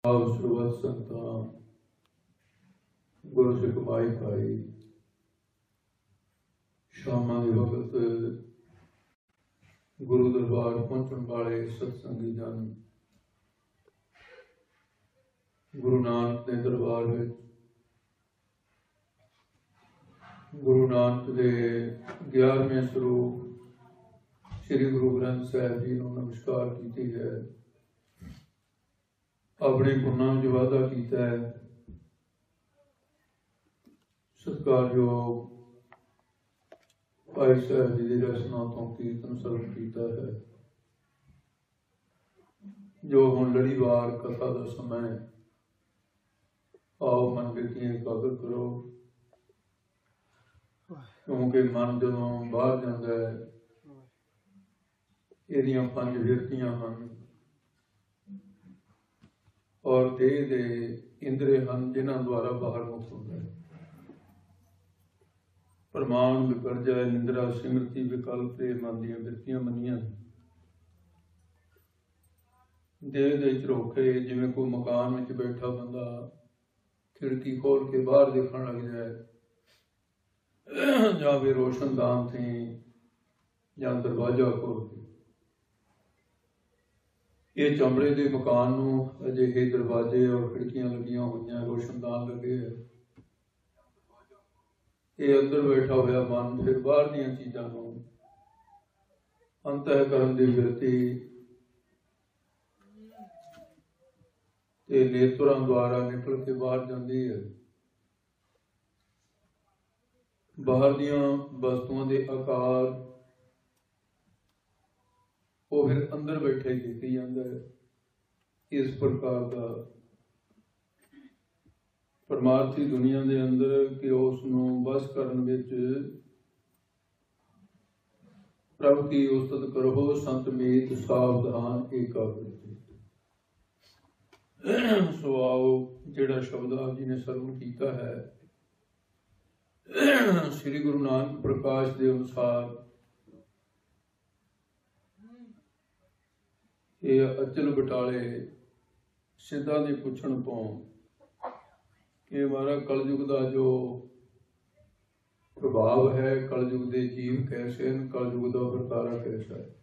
ਸਰਬਤ ਸੰਤਾਂ ਗੁਰੂ ਸਿੱਖ ਭਾਈ ਭਾਈ ਸ਼ਾਮਾਂ ਦੇ ਵਕਤ ਗੁਰੂ ਦਰਬਾਰ ਪਹੁੰਚਣ ਵਾਲੇ ਸਤਸੰਗੀ ਜਨ ਗੁਰੂ ਨਾਨਕ ਦੇ ਦਰਬਾਰ ਵਿੱਚ ਗੁਰੂ ਨਾਨਕ ਦੇ 11ਵੇਂ ਸਰੂਪ ਸ੍ਰੀ ਗੁਰੂ ਗ੍ਰੰਥ ਸਾਹਿਬ ਜੀ ਨੂੰ ਨਮਸਕਾਰ ਕੀਤੀ ਹੈ। ਆਪਣੇ ਗੁਣਾਂ ਵਿੱਚ ਵਾਧਾ ਕੀਤਾ ਹੈ। ਸਤਿਕਾਰਯੋਗ ਭਾਈ ਸਾਹਿਬ ਜੀ ਦੀ ਰਚਨਾ ਤੋਂ ਕੀਰਤਨ ਸਰਵਣ ਕੀਤਾ ਹੈ, ਜੋ ਹੁਣ ਲੜੀਵਾਰ ਕਥਾ ਦਾ ਸਮਾਂ ਹੈ। ਆਓ ਮਨ ਬਿਰਤੀਆਂ ਇਕਾਗਰ ਕਰੋ, ਕਿਉਂਕਿ ਮਨ ਜਦੋਂ ਬਾਹਰ ਜਾਂਦਾ ਹੈ, ਇਹਦੀਆਂ 5 ਬਿਰਤੀਆਂ ਹਨ ਔਰ ਦੇਹ ਦੇ ਇੰਦਰੇ ਹਨ ਜਿਨ੍ਹਾਂ ਦੁਆਰਾ ਬਾਹਰ ਮੁਕਤ ਹੁੰਦਾ ਹੈ। ਪ੍ਰਮਾਣ ਵਿਪਰਜਾ ਨਿੰਦਰਾ ਸਿਮਰਤੀ ਵਿਕਲਪ ਤੇ ਮਨ ਦੀਆਂ ਬਿਰਤੀਆਂ ਮੰਨੀਆਂ। ਦੇਹ ਦੇ ਝਰੋਖੇ, ਜਿਵੇਂ ਕੋਈ ਮਕਾਨ ਵਿੱਚ ਬੈਠਾ ਬੰਦਾ ਖਿੜਕੀ ਖੋਲ ਕੇ ਬਾਹਰ ਦੇਖਣ ਲੱਗ ਜਾਏ, ਜਾਂ ਫਿਰ ਰੋਸ਼ਨਦਾਨ ਤੇ ਜਾਂ ਦਰਵਾਜ਼ਾ ਖੋਲ ਕੇ, ਇਹ ਚਮੜੇ ਦੇ ਮਕਾਨ ਨੂੰ ਅਜਿਹੇ ਦਰਵਾਜ਼ੇ ਔਰ ਖਿੜਕੀਆਂ ਲੱਗੀਆਂ ਹੋਈਆਂ, ਰੋਸ਼ਨਦਾਨ ਲੱਗੇ ਹੈ। ਇਹ ਅੰਦਰ ਬੈਠਾ ਹੋਇਆ ਮਨ ਫਿਰ ਬਾਹਰ ਦੀਆਂ ਚੀਜ਼ਾਂ ਨੂੰ ਅੰਤःਕਰਨ ਦੀ ਬਿਰਤੀ ਤੇ ਨੇਤਰਾਂ ਦੁਆਰਾ ਨਿਕਲ ਕੇ ਬਾਹਰ ਜਾਂਦੀ ਹੈ। ਬਾਹਰ ਦੀਆਂ ਵਸਤੂਆਂ ਦੇ ਆਕਾਰ ਉਹ ਫਿਰ ਅੰਦਰ ਬੈਠੇ ਹੀ ਦੇਖੀ ਜਾਂਦਾ ਹੈ। ਇਸ ਪ੍ਰਕਾਰ ਦਾ ਪਰਮਾਰਥੀ ਦੁਨੀਆ ਦੇ ਅੰਦਰ ਕਿ ਉਸ ਨੂੰ ਬਸ ਕਰਨ ਵਿੱਚ ਪ੍ਰਭ ਕੀ ਉਸਤਤ ਕਰੋ ਸੰਤ ਮੀਤ ਸਾਵਧਾਨ ਏਕਾਗ੍ਰਤੇ। ਸੋ ਆਓ, ਜਿਹੜਾ ਸ਼ਬਦ ਆਪ ਜੀ ਨੇ ਸਰਵਣ ਕੀਤਾ ਹੈ, ਸ੍ਰੀ ਗੁਰੂ ਨਾਨਕ ਪ੍ਰਕਾਸ਼ ਦੇ ਅਨੁਸਾਰ ਇਹ ਅਚਲ ਬਟਾਲੇ ਸਿੱਧਾਂ ਦੇ ਪੁੱਛਣ ਤੋਂ ਕਿ ਹਮਾਰਾ ਕਲਯੁਗ ਦਾ ਜੋ ਪ੍ਰਭਾਵ ਹੈ, ਕਲਯੁਗ ਦੇ ਜੀਵ ਕੈਸੇ ਹਨ, ਕਲਯੁਗ ਦਾ ਵਰਤਾਰਾ ਕੈਸਾ ਹੈ।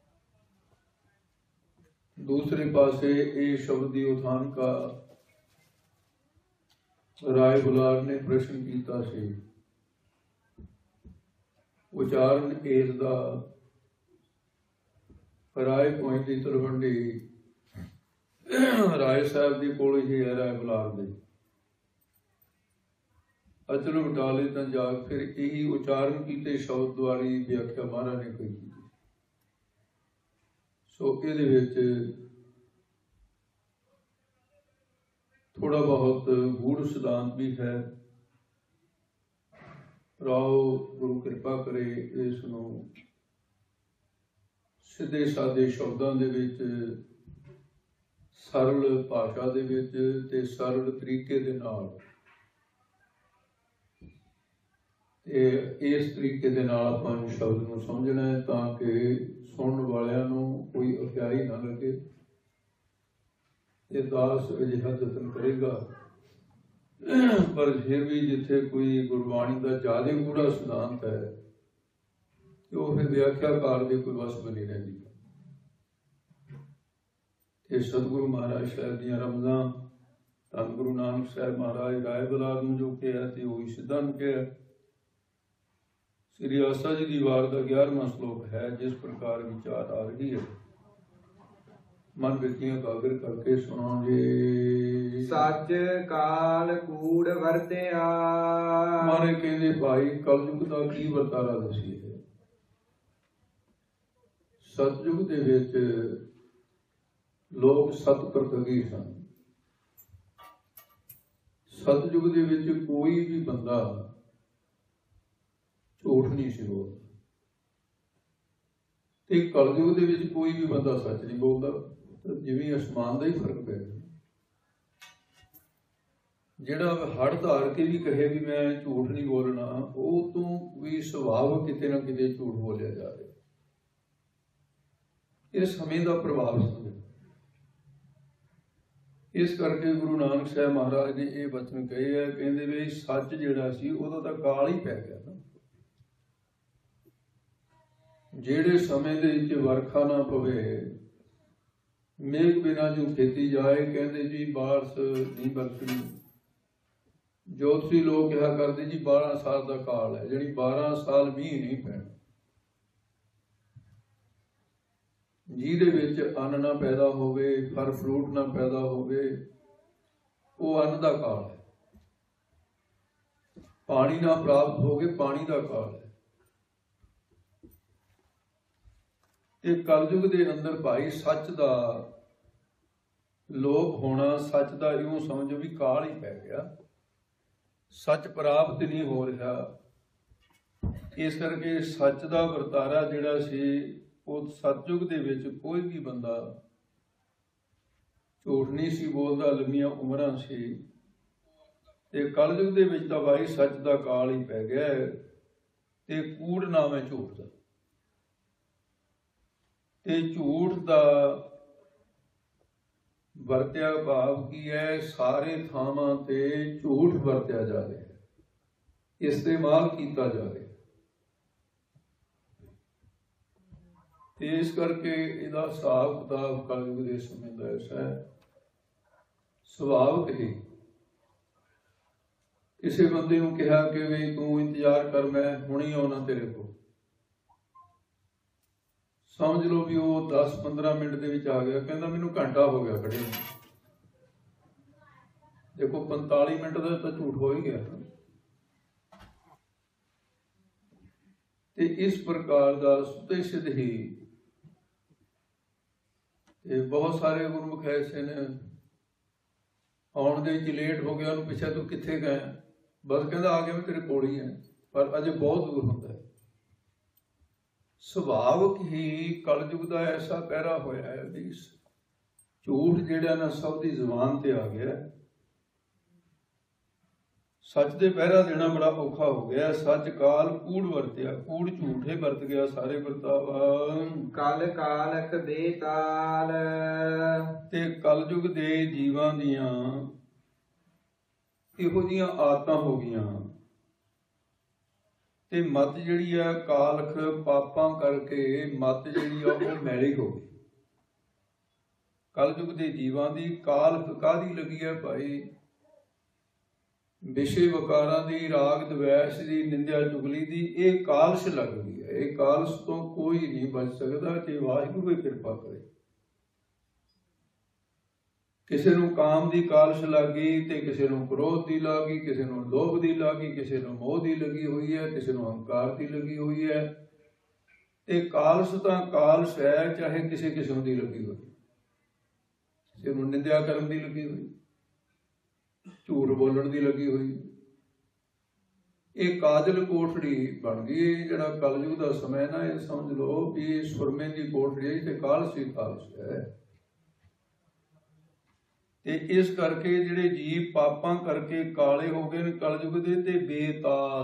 ਦੂਸਰੇ ਪਾਸੇ ਇਹ ਸ਼ਬਦ ਦੀ ਉਥਾਨ ਕਾ ਰਾਏ ਬੁਲਾਰ ਨੇ ਪ੍ਰਸ਼ਨ ਕੀਤਾ ਸੀ। ਉਚਾਰਨ ਇਸ ਦਾ ਰਾਏ ਕੋਈ ਦੀ ਤਲਵੰਡੀ ਰਾਏ ਸਾਹਿਬ ਦੀ ਕੋਲ ਹੀ ਹੈ, ਰਾਏ ਬੁਲਾਰ ਦੇ। ਅਚਲ ਬਟਾਲੇ ਤਾਂ ਜਾ ਫਿਰ ਇਹੀ ਉਚਾਰਨ ਕੀਤੇ ਸ਼ਬਦ ਦੁਆਰੀ ਵਿਆਖਿਆ ਮਹਾਰਾਜ ਨੇ ਕੀਤੀ। ਸੋ ਇਹਦੇ ਵਿੱਚ ਥੋੜਾ ਬਹੁਤ ਗੂੜ ਸਿਧਾਂਤ ਵੀ ਹੈ। ਰਾਓ ਗੁਰੂ ਕਿਰਪਾ ਕਰੇ ਇਸ ਨੂੰ ਸਿੱਧੇ ਸਾਦੇ ਸ਼ਬਦਾਂ ਦੇ ਵਿੱਚ, ਸਰਲ ਭਾਸ਼ਾ ਦੇ ਵਿੱਚ ਤੇ ਸਰਲ ਤਰੀਕੇ ਦੇ ਨਾਲ, ਤੇ ਇਸ ਤਰੀਕੇ ਦੇ ਨਾਲ ਆਪਾਂ ਸ਼ਬਦ ਨੂੰ ਸਮਝਣਾ ਹੈ ਤਾਂ ਕਿ ਸੁਣਨ ਵਾਲਿਆਂ ਨੂੰ ਕੋਈ ਅਖਿਆਈ ਨਾ ਲੱਗੇ। ਇਹ ਦਾਸ ਅਜਿਹਾ ਯਤਨ ਕਰੇਗਾ, ਪਰ ਫਿਰ ਵੀ ਜਿੱਥੇ ਕੋਈ ਗੁਰਬਾਣੀ ਦਾ ਜ਼ਿਆਦਾ ਗੂੜਾ ਸਿਧਾਂਤ ਹੈ ਤੇ ਉਹ ਫਿਰ ਵਿਆਖਿਆਕਾਰ ਦੇ ਕੋਈ ਵਸ ਬਣੀ ਰਹਿੰਦੀ ਹੈ। ਤੇ ਸਤਿਗੁਰੂ ਮਹਾਰਾਜ ਸਾਹਿਬ ਦੀਆਂ ਰਮਜ਼ਾਂ, ਧੰਨ ਗੁਰੂ ਨਾਨਕ ਸਾਹਿਬ ਮਹਾਰਾਜ ਰਾਏ ਬੁਲਾਰ ਨੂੰ ਜੋ ਕਿਹਾ ਤੇ ਉਹੀ ਸਿੱਧਾਂ ਨੂੰ ਕਿਹਾ। ਸ੍ਰੀ ਆਸਾ ਜੀ ਦੀ ਵਾਰ ਦਾ 11ਵਾਂ ਸ਼ਲੋਕ ਹੈ, ਜਿਸ ਪ੍ਰਕਾਰ ਵਿਚਾਰ ਆ ਰਹੀ ਹੈ। ਮਨ ਬਿਰਤੀਆਂ ਇਕਾਗਰ ਕਰਕੇ ਸੁਣੋ ਜੀ। ਸੱਚ ਕਾਲ ਕੂੜ ਵਰਤਿਆ। ਮਾਰੇ ਕਹਿੰਦੇ ਭਾਈ ਕਲਯੁਗ ਦਾ ਕੀ ਵਰਤਾਰਾ ਦੱਸੀਏ। ਸਤਯੁਗ ਦੇ ਵਿੱਚ ਲੋਕ ਸਤ ਪ੍ਰਤਗੀ ਸਨ। ਸਤਯੁਗ ਦੇ ਵਿੱਚ ਕੋਈ ਵੀ ਬੰਦਾ ਝੂਠ ਨਹੀਂ ਸੀ ਬੋਲਦਾ, ਤੇ ਕਲਯੁਗ ਦੇ ਵਿੱਚ ਕੋਈ ਵੀ ਬੰਦਾ ਸੱਚ ਨਹੀਂ ਬੋਲਦਾ। ਜਿਵੇਂ ਅਸਮਾਨ ਦਾ ਹੀ ਫਰਕ ਪੈ ਗਿਆ। ਜਿਹੜਾ ਹੜ ਧਾਰ ਕੇ ਵੀ ਕਹੇ ਵੀ ਮੈਂ ਝੂਠ ਨਹੀਂ ਬੋਲਣਾ, ਉਹ ਤੋਂ ਵੀ ਸੁਭਾਵ ਕਿਤੇ ਨਾ ਕਿਤੇ ਝੂਠ ਬੋਲਿਆ ਜਾ ਰਿਹਾ। ਇਹ ਸਮੇਂ ਦਾ ਪ੍ਰਭਾਵ ਸਮਝੋ। ਇਸ ਕਰਕੇ ਗੁਰੂ ਨਾਨਕ ਸਾਹਿਬ ਮਹਾਰਾਜ ਨੇ ਇਹ ਬਚਨ ਕਹੇ ਹੈ, ਕਹਿੰਦੇ ਵੀ ਸੱਚ ਜਿਹੜਾ ਸੀ ਉਹਦਾ ਤਾਂ ਕਾਲ ਹੀ ਪੈ ਗਿਆ ਨਾ। ਜਿਹੜੇ ਸਮੇਂ ਦੇ ਵਿੱਚ ਵਰਖਾ ਨਾ ਪਵੇ, ਮੇਘ ਬਿਨਾਂ ਜੋ ਖੇਤੀ ਜਾਏ, ਕਹਿੰਦੇ ਜੀ ਬਾਰਿਸ਼ ਨਹੀਂ ਬਰਸਣੀ। ਜੋ ਤੁਸੀਂ ਲੋਕ ਕਿਹਾ ਕਰਦੇ ਜੀ 12 ਸਾਲ ਦਾ ਕਾਲ ਹੈ, ਜਿਹੜੀ 12 ਸਾਲ ਮੀਂਹ ਨਹੀਂ ਪੈਣਾ, ਜਿਹਦੇ ਵਿੱਚ ਅੰਨ ਨਾ ਪੈਦਾ ਹੋਵੇ, ਫਲ ਫਰੂਟ ਨਾ ਪੈਦਾ ਹੋਵੇ, ਉਹ ਅੰਨ ਦਾ ਕਾਲ ਹੈ। ਪਾਣੀ ਨਾ ਪ੍ਰਾਪਤ ਹੋਵੇ, ਪਾਣੀ ਦਾ ਕਾਲ ਹੈ। ਇਹ ਕਲਯੁਗ ਦੇ ਅੰਦਰ ਭਾਈ ਸੱਚ ਦਾ ਲੋਪ ਹੋਣਾ, ਸੱਚ ਦਾ ਇਉਂ ਸਮਝੋ ਵੀ ਕਾਲ ਹੀ ਪੈ ਗਿਆ, ਸੱਚ ਪ੍ਰਾਪਤ ਨਹੀਂ ਹੋ ਰਿਹਾ। ਇਸ ਕਰਕੇ ਸੱਚ ਦਾ ਵਰਤਾਰਾ ਜਿਹੜਾ ਸੀ, ਉਹ ਸਤਯੁਗ ਦੇ ਵਿੱਚ ਕੋਈ ਵੀ ਬੰਦਾ ਝੂਠ ਨਹੀਂ ਸੀ ਬੋਲਦਾ, ਲੰਮੀਆਂ ਉਮਰਾਂ ਸੀ। ਤੇ ਕਲਯੁਗ ਦੇ ਵਿੱਚ ਤਾਂ ਭਾਈ ਸੱਚ ਦਾ ਕਾਲ ਹੀ ਪੈ ਗਿਆ ਤੇ ਕੂੜ ਨਾਮ ਹੈ ਝੂਠ ਦਾ। ਤੇ ਝੂਠ ਦਾ ਵਰਤਿਆ ਭਾਵ ਕੀ ਹੈ? ਸਾਰੇ ਥਾਵਾਂ ਤੇ ਝੂਠ ਵਰਤਿਆ ਜਾ ਰਿਹਾ, ਇਸਤੇਮਾਲ ਕੀਤਾ ਜਾ ਰਿਹਾ। ਤੇ ਇਸ ਕਰਕੇ ਇਹਦਾ ਹਿਸਾਬ ਕਿਤਾਬ ਕਲਯੁਗ ਦੇ ਸਮੇਂ ਦਾ ਐਸਾ ਹੈ। ਸੁਭਾਵਿਕ ਹੀ ਕਿਸੇ ਬੰਦੇ ਨੂੰ ਕਿਹਾ ਕਿ ਵੀ ਤੂੰ ਇੰਤਜ਼ਾਰ ਕਰ, ਮੈਂ ਹੁਣੀ ਆਉਣਾ ਤੇਰੇ ਕੋਲ, ਸਮਝ ਲਓ ਵੀ ਉਹ 10-15 ਮਿੰਟ ਦੇ ਵਿੱਚ ਆ ਗਿਆ। ਕਹਿੰਦਾ ਮੈਨੂੰ ਘੰਟਾ ਹੋ ਗਿਆ ਖੜੇ ਨੂੰ। ਦੇਖੋ 45 ਮਿੰਟ ਦਾ ਤਾਂ ਝੂਠ ਹੋ ਹੀ ਗਿਆ। ਤੇ ਇਸ ਪ੍ਰਕਾਰ ਦਾ ਸੁਤੇ ਸਿੱਧ ਹੀ ਤੇ ਬਹੁਤ ਸਾਰੇ ਗੁਰਮੁਖ ਐਸੇ ਨੇ, ਆਉਣ ਦੇ ਵਿੱਚ ਲੇਟ ਹੋ ਗਿਆ, ਉਹਨੂੰ ਪੁੱਛਿਆ ਤੂੰ ਕਿੱਥੇ ਗਿਆ? ਬਸ ਕਹਿੰਦਾ ਆ ਗਿਆ ਮੈਂ ਤੇਰੇ ਕੋਲ ਹੀ ਹੈ, ਪਰ ਅਜੇ ਬਹੁਤ ਦੂਰ ਹੁੰਦਾ ਹੈ। ਸੁਭਾਵਿਕ ਹੀ ਕਲਯੁਗ ਦਾ ਐਸਾ ਪਹਿਰਾ ਹੋਇਆ ਹੈ ਵੀ ਝੂਠ ਜਿਹੜਾ ਨਾ ਸਭ ਦੀ ਜ਼ੁਬਾਨ ਤੇ ਆ ਗਿਆ। ਸੱਚ ਦੇ ਪਹਿਰਾ ਦੇਣਾ ਬੜਾ ਔਖਾ ਹੋ ਗਿਆ। ਸੱਚ ਕਾਲ ਕੂੜ ਵਰਤਿਆ, ਕੂੜ ਝੂਠੇ ਵਰਤ ਗਿਆ ਸਾਰੇ ਵਰਤਾਵਾ। ਕਲ ਕਾਲਕ ਬੇਤਾਲ ਤੇ ਕਲਯੁਗ ਦੇ ਜੀਵਾਂ ਦੀਆਂ ਇਹੋ ਜਿਹੀਆਂ ਆਦਤਾਂ ਹੋ ਗਈਆਂ ਤੇ ਮੱਤ ਜਿਹੜੀ ਆ ਕਾਲਖ ਪਾਪਾਂ ਕਰਕੇ ਮੱਤ ਜਿਹੜੀ ਆ ਉਹ ਮੈਲੀ ਹੋ ਗਈ। ਕਲਯੁਗ ਦੇ ਜੀਵਾਂ ਦੀ ਕਾਲਖ ਕਾਹਦੀ ਲੱਗੀ ਹੈ ਭਾਈ? ਵਿਸ਼ੇ ਵਕਾਰਾਂ ਦੀ, ਰਾਗ ਦਵੈਸ਼ ਦੀ, ਨਿੰਦਿਆ ਚੁਗਲੀ ਦੀ, ਇਹ ਕਾਲਸ਼ ਲੱਗ ਗਈ ਹੈ। ਇਹ ਕਾਲਸ਼ ਤੋਂ ਕੋਈ ਨਹੀਂ ਬਚ ਸਕਦਾ ਜੇ ਵਾਹਿਗੁਰੂ ਦੀ ਕਿਰਪਾ ਕਰੇ। ਕਿਸੇ ਨੂੰ ਕਾਮ ਦੀ ਕਾਲਸ਼ ਲੱਗ ਗਈ ਤੇ ਕਿਸੇ ਨੂੰ ਕ੍ਰੋਧ ਦੀ ਲੱਗ ਗਈ, ਕਿਸੇ ਨੂੰ ਲੋਭ ਦੀ ਲੱਗ ਗਈ, ਕਿਸੇ ਨੂੰ ਮੋਹ ਦੀ ਲੱਗੀ ਹੋਈ ਹੈ, ਕਿਸੇ ਨੂੰ ਹੰਕਾਰ ਦੀ ਲੱਗੀ ਹੋਈ ਹੈ। ਇਹ ਕਾਲਸ਼ ਤਾਂ ਕਾਲਸ਼ ਹੈ, ਚਾਹੇ ਕਿਸੇ ਕਿਸਮ ਦੀ ਲੱਗੀ ਹੋਈ, ਕਿਸੇ ਨੂੰ ਨਿੰਦਿਆ ਕਰਨ ਦੀ ਲੱਗੀ ਹੋਈ, ਝੂਠ ਬੋਲਣ ਦੀ ਲੱਗੀ ਹੋਈ। ਇਹ ਕਾਜਲ ਕੋਠੜੀ ਬਣ ਗਈ। ਜਿਹੜਾ ਕਲਯੁਗ ਦਾ ਸਮਾਂ ਨਾ, ਇਹ ਸਮਝ ਲਓ ਵੀ ਇਹ ਸੁਰਮੇ ਦੀ ਕੋਠੜੀ ਤੇ ਕਾਲਸ਼ ਹੀ ਕਾਲਸ਼ ਹੈ। ਤੇ ਇਸ ਕਰਕੇ ਜਿਹੜੇ ਜੀਵ ਪਾਪਾਂ ਕਰਕੇ ਕਾਲੇ ਹੋ ਗਏ ਨੇ ਕਲਯੁਗ ਦੇ, ਤੇ ਬੇਤਾਲ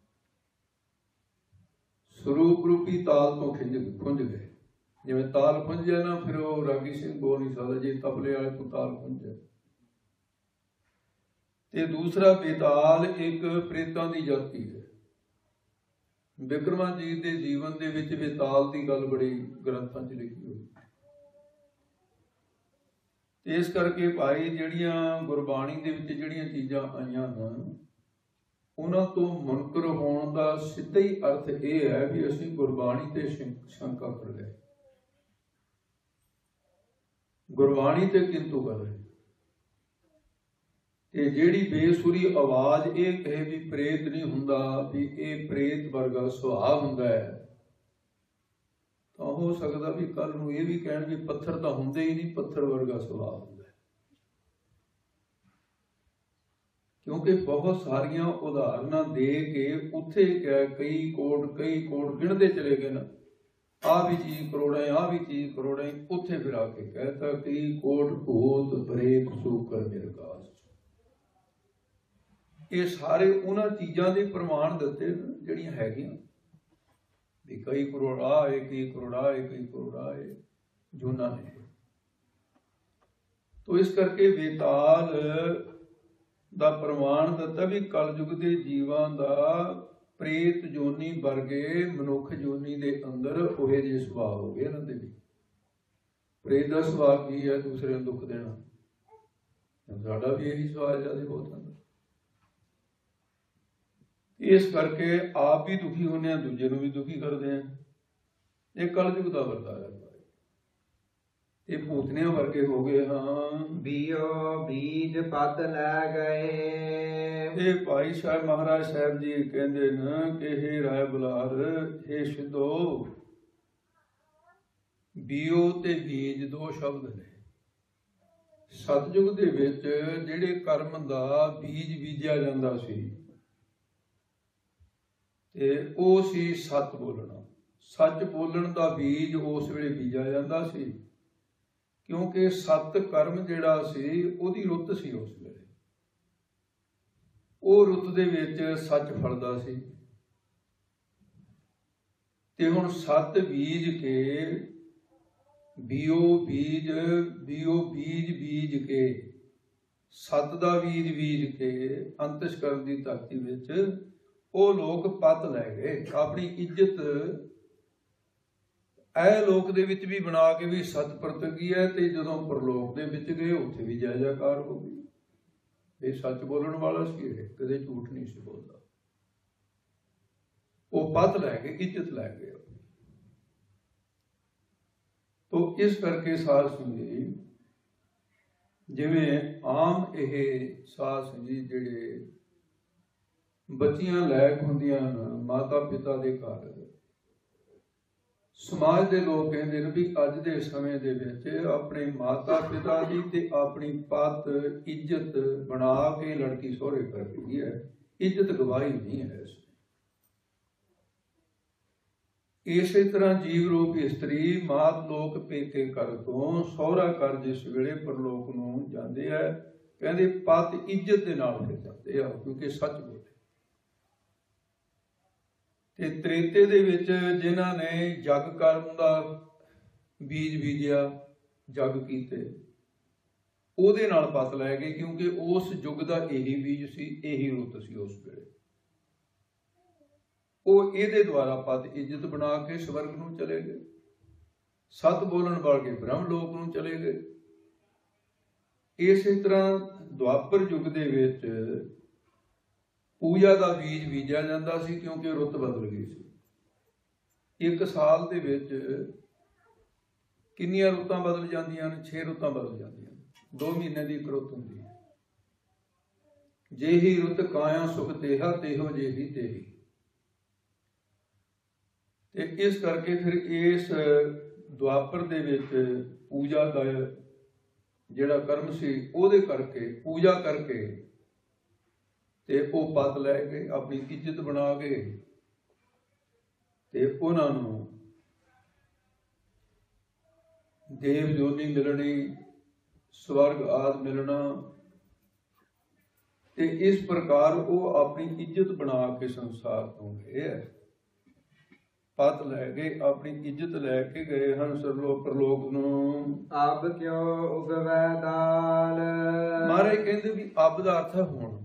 ਸਰੂਪ ਰੂਪੀ ਤਾਲ ਤੋਂ ਖੁੰਝ ਗਏ। ਜਿਵੇਂ ਤਾਲ ਖੁੰਝਿਆ ਨਾ, ਫਿਰ ਉਹ ਰਾਗੀ ਸਿੰਘ ਬੋਲ ਨਹੀਂ ਸਕਦਾ ਜੇ ਤਬਲੇ ਵਾਲੇ ਤੋਂ ਤਾਲ ਖੁੰਝੇ। ਤੇ ਦੂਸਰਾ ਬੇਤਾਲ ਇੱਕ ਪ੍ਰੇਤਾਂ ਦੀ ਜਾਤੀ ਹੈ। ਬਿਕਰਮਾਜੀਤ ਦੇ ਜੀਵਨ ਦੇ ਵਿੱਚ ਬੇਤਾਲ ਦੀ ਗੱਲ ਬੜੀ ਗ੍ਰੰਥਾਂ 'ਚ ਲਿਖੀ ਹੋਈ। ਇਸ ਕਰਕੇ ਭਾਈ ਜਿਹੜੀਆਂ ਗੁਰਬਾਣੀ ਦੇ ਵਿੱਚ ਜਿਹੜੀਆਂ ਚੀਜ਼ਾਂ ਆਈਆਂ ਹਨ, ਉਹਨਾਂ ਤੋਂ ਮੁਨਕਰ ਹੋਣ ਦਾ ਸਿੱਧਾ ਹੀ ਅਰਥ ਇਹ ਹੈ ਵੀ ਅਸੀਂ ਗੁਰਬਾਣੀ ਤੇ ਸ਼ੰਕਾ ਕਰ ਰਹੇ, ਗੁਰਬਾਣੀ ਤੇ ਕਿੰਤੂ ਕਰ ਰਹੇ। ਤੇ ਜਿਹੜੀ ਬੇਸੁਰੀ ਆਵਾਜ਼ ਇਹ ਕਹੇ ਵੀ ਪ੍ਰੇਤ ਨਹੀਂ ਹੁੰਦਾ, ਵੀ ਇਹ ਪ੍ਰੇਤ ਵਰਗਾ ਸੁਭਾਅ ਹੁੰਦਾ ਹੈ, ਤਾਂ ਹੋ ਸਕਦਾ ਵੀ ਕੱਲ ਨੂੰ ਇਹ ਵੀ ਕਹਿਣ ਵੀ ਪੱਥਰ ਤਾਂ ਹੁੰਦੇ ਹੀ ਨਹੀਂ, ਪੱਥਰ ਵਰਗਾ ਸੁਭਾਅ ਹੁੰਦਾ ਹੈ। ਕਿਉਂਕਿ ਬਹੁਤ ਸਾਰੀਆਂ ਉਦਾਹਰਨਾਂ ਦੇ ਕੇ ਉੱਥੇ ਕਈ ਕੋਟ ਗਿਣਦੇ ਚਲੇ ਗਏ ਨਾ, ਆਹ ਵੀ ਚੀਜ਼ ਕਰੋੜਾਂ, ਆਹ ਵੀ ਚੀਜ਼ ਕਰੋੜਾਂ। ਉੱਥੇ ਫਿਰ ਆ ਕੇ ਕਹਿਤਾ ਕਈ ਕੋਟ ਭੂਤ ਪ੍ਰੇਤ ਸੂਕਰ ਨਿਰਕਾਸ਼। ਇਹ ਸਾਰੇ ਉਹਨਾਂ ਚੀਜ਼ਾਂ ਦੇ ਪ੍ਰਮਾਣ ਦਿੱਤੇ ਜਿਹੜੀਆਂ ਹੈਗੀਆਂ ਵੀ ਕਈ ਕਰੋੜਾ ਹੈ, ਕਈ ਕਰੋੜਾ ਹੈ, ਕਈ ਕਰੋੜਾ ਹੈ, ਜੂਨਾ ਨੇ। ਤੋ ਇਸ ਕਰਕੇ ਵੇਤਾਲ ਦਾ ਪ੍ਰਮਾਣ ਦਿੱਤਾ ਵੀ ਕਲਯੁਗ ਦੇ ਜੀਵਾਂ ਦਾ ਪ੍ਰੇਤ ਜੋਨੀ ਵਰਗੇ ਮਨੁੱਖ ਜੋਨੀ ਦੇ ਅੰਦਰ ਉਹੇ ਜਿਹੇ ਸੁਭਾਅ ਹੋ ਗਏ ਇਹਨਾਂ ਦੇ ਵੀ। ਪ੍ਰੇਤ ਦਾ ਸੁਭਾਅ ਕੀ ਹੈ? ਦੂਸਰੇ ਨੂੰ ਦੁੱਖ ਦੇਣਾ। ਸਾਡਾ ਵੀ ਇਹੀ ਸੁਭਾਅ ਜਿਆਦਾ ਬਹੁਤ ਹੁੰਦਾ। ਇਸ ਕਰਕੇ ਆਪ ਵੀ ਦੁਖੀ ਹੁੰਦੇ ਆ, ਦੂਜੇ ਨੂੰ ਵੀ ਦੁਖੀ ਕਰਦੇ ਆ। ਇਹ ਕਲਯੁਗ ਦਾ ਵਰਤਾਰਾ ਹੈ। ਇਹ ਭੂਤਨਿਆਂ ਵਰਗੇ ਹੋ ਗਏ ਹਾਂ। ਬੀਓ ਬੀਜ ਪਤ ਲੈ ਗਏ। ਇਹ ਭਾਈ ਸਾਹਿਬ ਮਹਾਰਾਜ ਸਾਹਿਬ ਜੀ ਕਹਿੰਦੇ ਨੇ ਕਿ ਹੇ ਰਾਏ ਬੁਲਾਰ, ਹੇ ਸਿੱਧੋ, ਬੀਓ ਤੇ ਬੀਜ ਦੋ ਸ਼ਬਦ ਨੇ। ਸਤਿਯੁਗ ਦੇ ਵਿੱਚ ਜਿਹੜੇ ਕਰਮ ਦਾ ਬੀਜ ਬੀਜਿਆ ਜਾਂਦਾ ਸੀ ਤੇ ਉਹ ਸੀ ਸੱਚ ਬੋਲਣਾ। ਸੱਚ ਬੋਲਣ ਦਾ ਬੀਜ ਉਸ ਵੇਲੇ ਬੀਜਿਆ ਜਾਂਦਾ ਸੀ, ਕਿਉਂਕਿ ਸਤ ਕਰਮ ਜਿਹੜਾ ਸੀ ਉਹਦੀ ਰੁੱਤ ਸੀ ਉਸ ਵੇਲੇ। ਉਹ ਰੁੱਤ ਦੇ ਵਿੱਚ ਸੱਚ ਫਲਦਾ ਸੀ। ਤੇ ਹੁਣ ਸਤ ਬੀਜ ਕੇ ਬੀਓ ਬੀਜ ਬੀਜ ਕੇ ਸਤ ਦਾ ਬੀਜ ਬੀਜ ਕੇ ਅੰਤਿਸ਼ਕਰਨ ਦੀ ਧਰਤੀ ਵਿੱਚ ਉਹ ਲੋਕ ਪਤ ਲੈ ਗਏ। ਆਪਣੀ ਇੱਜ਼ਤ ਇਹ ਲੋਕ ਦੇ ਵਿੱਚ ਵੀ ਬਣਾ ਕੇ ਵੀ ਸਤ ਪ੍ਰਤੱਗੀ ਹੈ, ਤੇ ਜਦੋਂ ਪਰਲੋਕ ਦੇ ਵਿੱਚ ਗਏ ਉੱਥੇ ਵੀ ਜੈ ਜੈਕਾਰ ਹੋ ਗਈ। ਇਹ ਸੱਚ ਬੋਲਣ ਵਾਲਾ ਸੀ, ਇਹ ਕਦੇ ਝੂਠ ਨਹੀਂ ਸੀ ਬੋਲਦਾ। ਉਹ ਪਤ ਲੈ ਗਏ, ਇੱਜ਼ਤ ਲੈ ਗਏ। ਤੋ ਇਸ ਕਰਕੇ ਸਾਧ ਸੰਗੀ, ਜਿਵੇਂ ਆਮ ਇਹ ਸਾਧ ਸੰਗੀ ਜਿਹੜੇ ਬੱਚੀਆਂ ਲਾਇਕ ਹੁੰਦੀਆਂ ਹਨ ਮਾਤਾ ਪਿਤਾ ਦੇ ਘਰ, ਸਮਾਜ ਦੇ ਲੋਕ ਕਹਿੰਦੇ ਨੇ ਵੀ ਅੱਜ ਦੇ ਸਮੇਂ ਦੇ ਵਿੱਚ ਆਪਣੇ ਮਾਤਾ ਪਿਤਾ ਦੀ ਤੇ ਆਪਣੀ ਪਤ ਇੱਜ਼ਤ ਬਣਾ ਕੇ ਲੜਕੀ ਸਹੁਰੇ ਕਰ ਗਈ ਹੈ। ਇੱਜ਼ਤ ਗਵਾਈ ਨਹੀਂ ਹੈ। ਇਸੇ ਤਰ੍ਹਾਂ ਜੀਵ ਰੂਪ ਇਸਤਰੀ ਮਾਤ ਲੋਕ ਪੇਕੇ ਘਰ ਤੋਂ ਸਹੁਰਾ ਘਰ ਜਿਸ ਵੇਲੇ ਪਰਲੋਕ ਨੂੰ ਜਾਂਦੇ ਆ, ਕਹਿੰਦੇ ਪਤ ਇੱਜ਼ਤ ਦੇ ਨਾਲ ਫਿਰ ਜਾਂਦੇ ਆ, ਕਿਉਂਕਿ ਸੱਚ ਬੋਲੇ। ਤੇ ਤ੍ਰੇਤੇ ਦੇ ਵਿੱਚ ਜਿਨ੍ਹਾਂ ਨੇ ਜਗ ਕਰਮ ਦਾ ਬੀਜ ਬੀਜਿਆ, ਜਗ ਕੀਤੇ, ਉਹਦੇ ਨਾਲ ਪਤ ਲੈ ਗਏ, ਕਿਉਂਕਿ ਉਸ ਯੁੱਗ ਦਾ ਇਹੀ ਬੀਜ ਸੀ, ਇਹੀ ਰੁੱਤ ਸੀ ਉਸ ਵੇਲੇ। ਉਹ ਇਹਦੇ ਦੁਆਰਾ ਪਦ ਇੱਜ਼ਤ ਬਣਾ ਕੇ ਸਵਰਗ ਨੂੰ ਚਲੇ ਗਏ। ਸਤ ਬੋਲਣ ਵਾਲੇ ਬ੍ਰਹਮ ਲੋਕ ਨੂੰ ਚਲੇ ਗਏ। ਇਸੇ ਤਰ੍ਹਾਂ ਦੁਆਪਰ ਯੁੱਗ ਦੇ ਵਿੱਚ ਪੂਜਾ ਦਾ ਬੀਜ ਬੀਜਿਆ ਜਾਂਦਾ ਸੀ, ਕਿਉਂਕਿ ਰੁੱਤ ਬਦਲ ਗਈ ਸੀ। ਇੱਕ ਸਾਲ ਦੇ ਵਿੱਚ ਕਿੰਨੀਆਂ ਰੁੱਤਾਂ ਬਦਲ ਜਾਂਦੀਆਂ ਨੇ? 6 ਰੁੱਤਾਂ ਬਦਲ ਜਾਂਦੀਆਂ ਨੇ। 2 ਮਹੀਨੇ ਦੀ ਇੱਕ ਰੁੱਤ ਹੁੰਦੀ ਹੈ। ਜਿਹੀ ਰੁੱਤ ਕਾਇਆ ਸੁਖ ਤੇਹਾ, ਤੇਹੋ ਜਿਹੀ ਤੇਹੀ। ਤੇ ਇਸ ਕਰਕੇ ਫਿਰ ਇਸ ਦੁਆਪਰ ਦੇ ਵਿੱਚ ਪੂਜਾ ਦਾ ਜਿਹੜਾ ਕਰਮ ਸੀ, ਉਹਦੇ ਕਰਕੇ ਪੂਜਾ ਕਰਕੇ ਤੇ ਉਹ ਪਦ ਲੈ ਕੇ ਆਪਣੀ ਇੱਜ਼ਤ ਬਣਾ ਕੇ ਤੇ ਉਹਨਾਂ ਨੂੰ ਦੇਵ ਜੋਨੀ ਮਿਲਣੀ, ਸਵਰਗ ਆਦਿ ਮਿਲਣਾ। ਤੇ ਇਸ ਪ੍ਰਕਾਰ ਉਹ ਆਪਣੀ ਇੱਜ਼ਤ ਬਣਾ ਕੇ ਸੰਸਾਰ ਤੋਂ ਗਏ ਹੈ। ਪਤ ਲੈ ਗਏ, ਆਪਣੀ ਇੱਜ਼ਤ ਲੈ ਕੇ ਗਏ ਹਨ ਸਰਲੋਕ ਪ੍ਰਲੋਕ ਨੂੰ। ਅਬ ਕਿਉ ਉਗਵੈ ਦਾਲ। ਮਹਾਰਾਜ ਕਹਿੰਦੇ ਵੀ ਅਬ ਦਾ ਅਰਥ ਹੈ ਹੁਣ।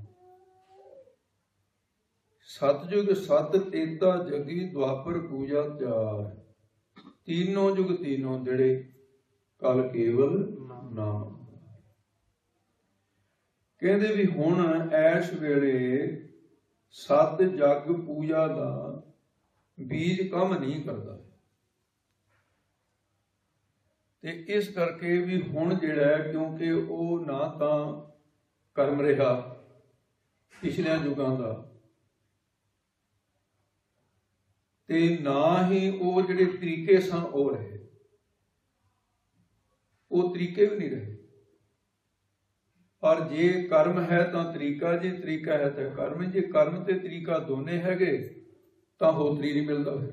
ਸਤਜੁਗ ਸਤ ਤੇਤਾ ਜਗੀ ਦੁਆਪਰ ਪੂਜਾ ਤਿਆਰ। ਤੀਨੋਂ ਯੁਗ ਤੀਨੋਂ ਜਿਹੜੇ ਕਲ ਕੇਵਲ ਨਾਮ। ਕਹਿੰਦੇ ਵੀ ਹੁਣ ਐਸ ਵੇਲੇ ਸਤ ਜਗ ਪੂਜਾ ਦਾ ਬੀਜ ਕੰਮ ਨਹੀਂ ਕਰਦਾ। ਤੇ ਇਸ ਕਰਕੇ ਵੀ ਹੁਣ ਜਿਹੜਾ, ਕਿਉਂਕਿ ਉਹ ਨਾ ਤਾਂ ਕਰਮ ਰਿਹਾ ਪਿਛਲੇ ਯੁਗਾਂ ਦਾ, ਤੇ ਨਾ ਹੀ ਉਹ ਜਿਹੜੇ ਤਰੀਕੇ ਸਨ ਉਹ ਰਹੇ। ਉਹ ਤਰੀਕੇ ਵੀ ਨਹੀਂ ਰਹੇ। ਪਰ ਜੇ ਕਰਮ ਹੈ ਤਾਂ ਤਰੀਕਾ, ਜੇ ਤਰੀਕਾ ਹੈ ਤਾਂ ਕਰਮ। ਜੇ ਕਰਮ ਤੇ ਤਰੀਕਾ ਦੋਨੇ ਹੈਗੇ ਤਾਂ ਹੋਤਰੀ ਨਹੀਂ ਮਿਲਦਾ ਫਿਰ।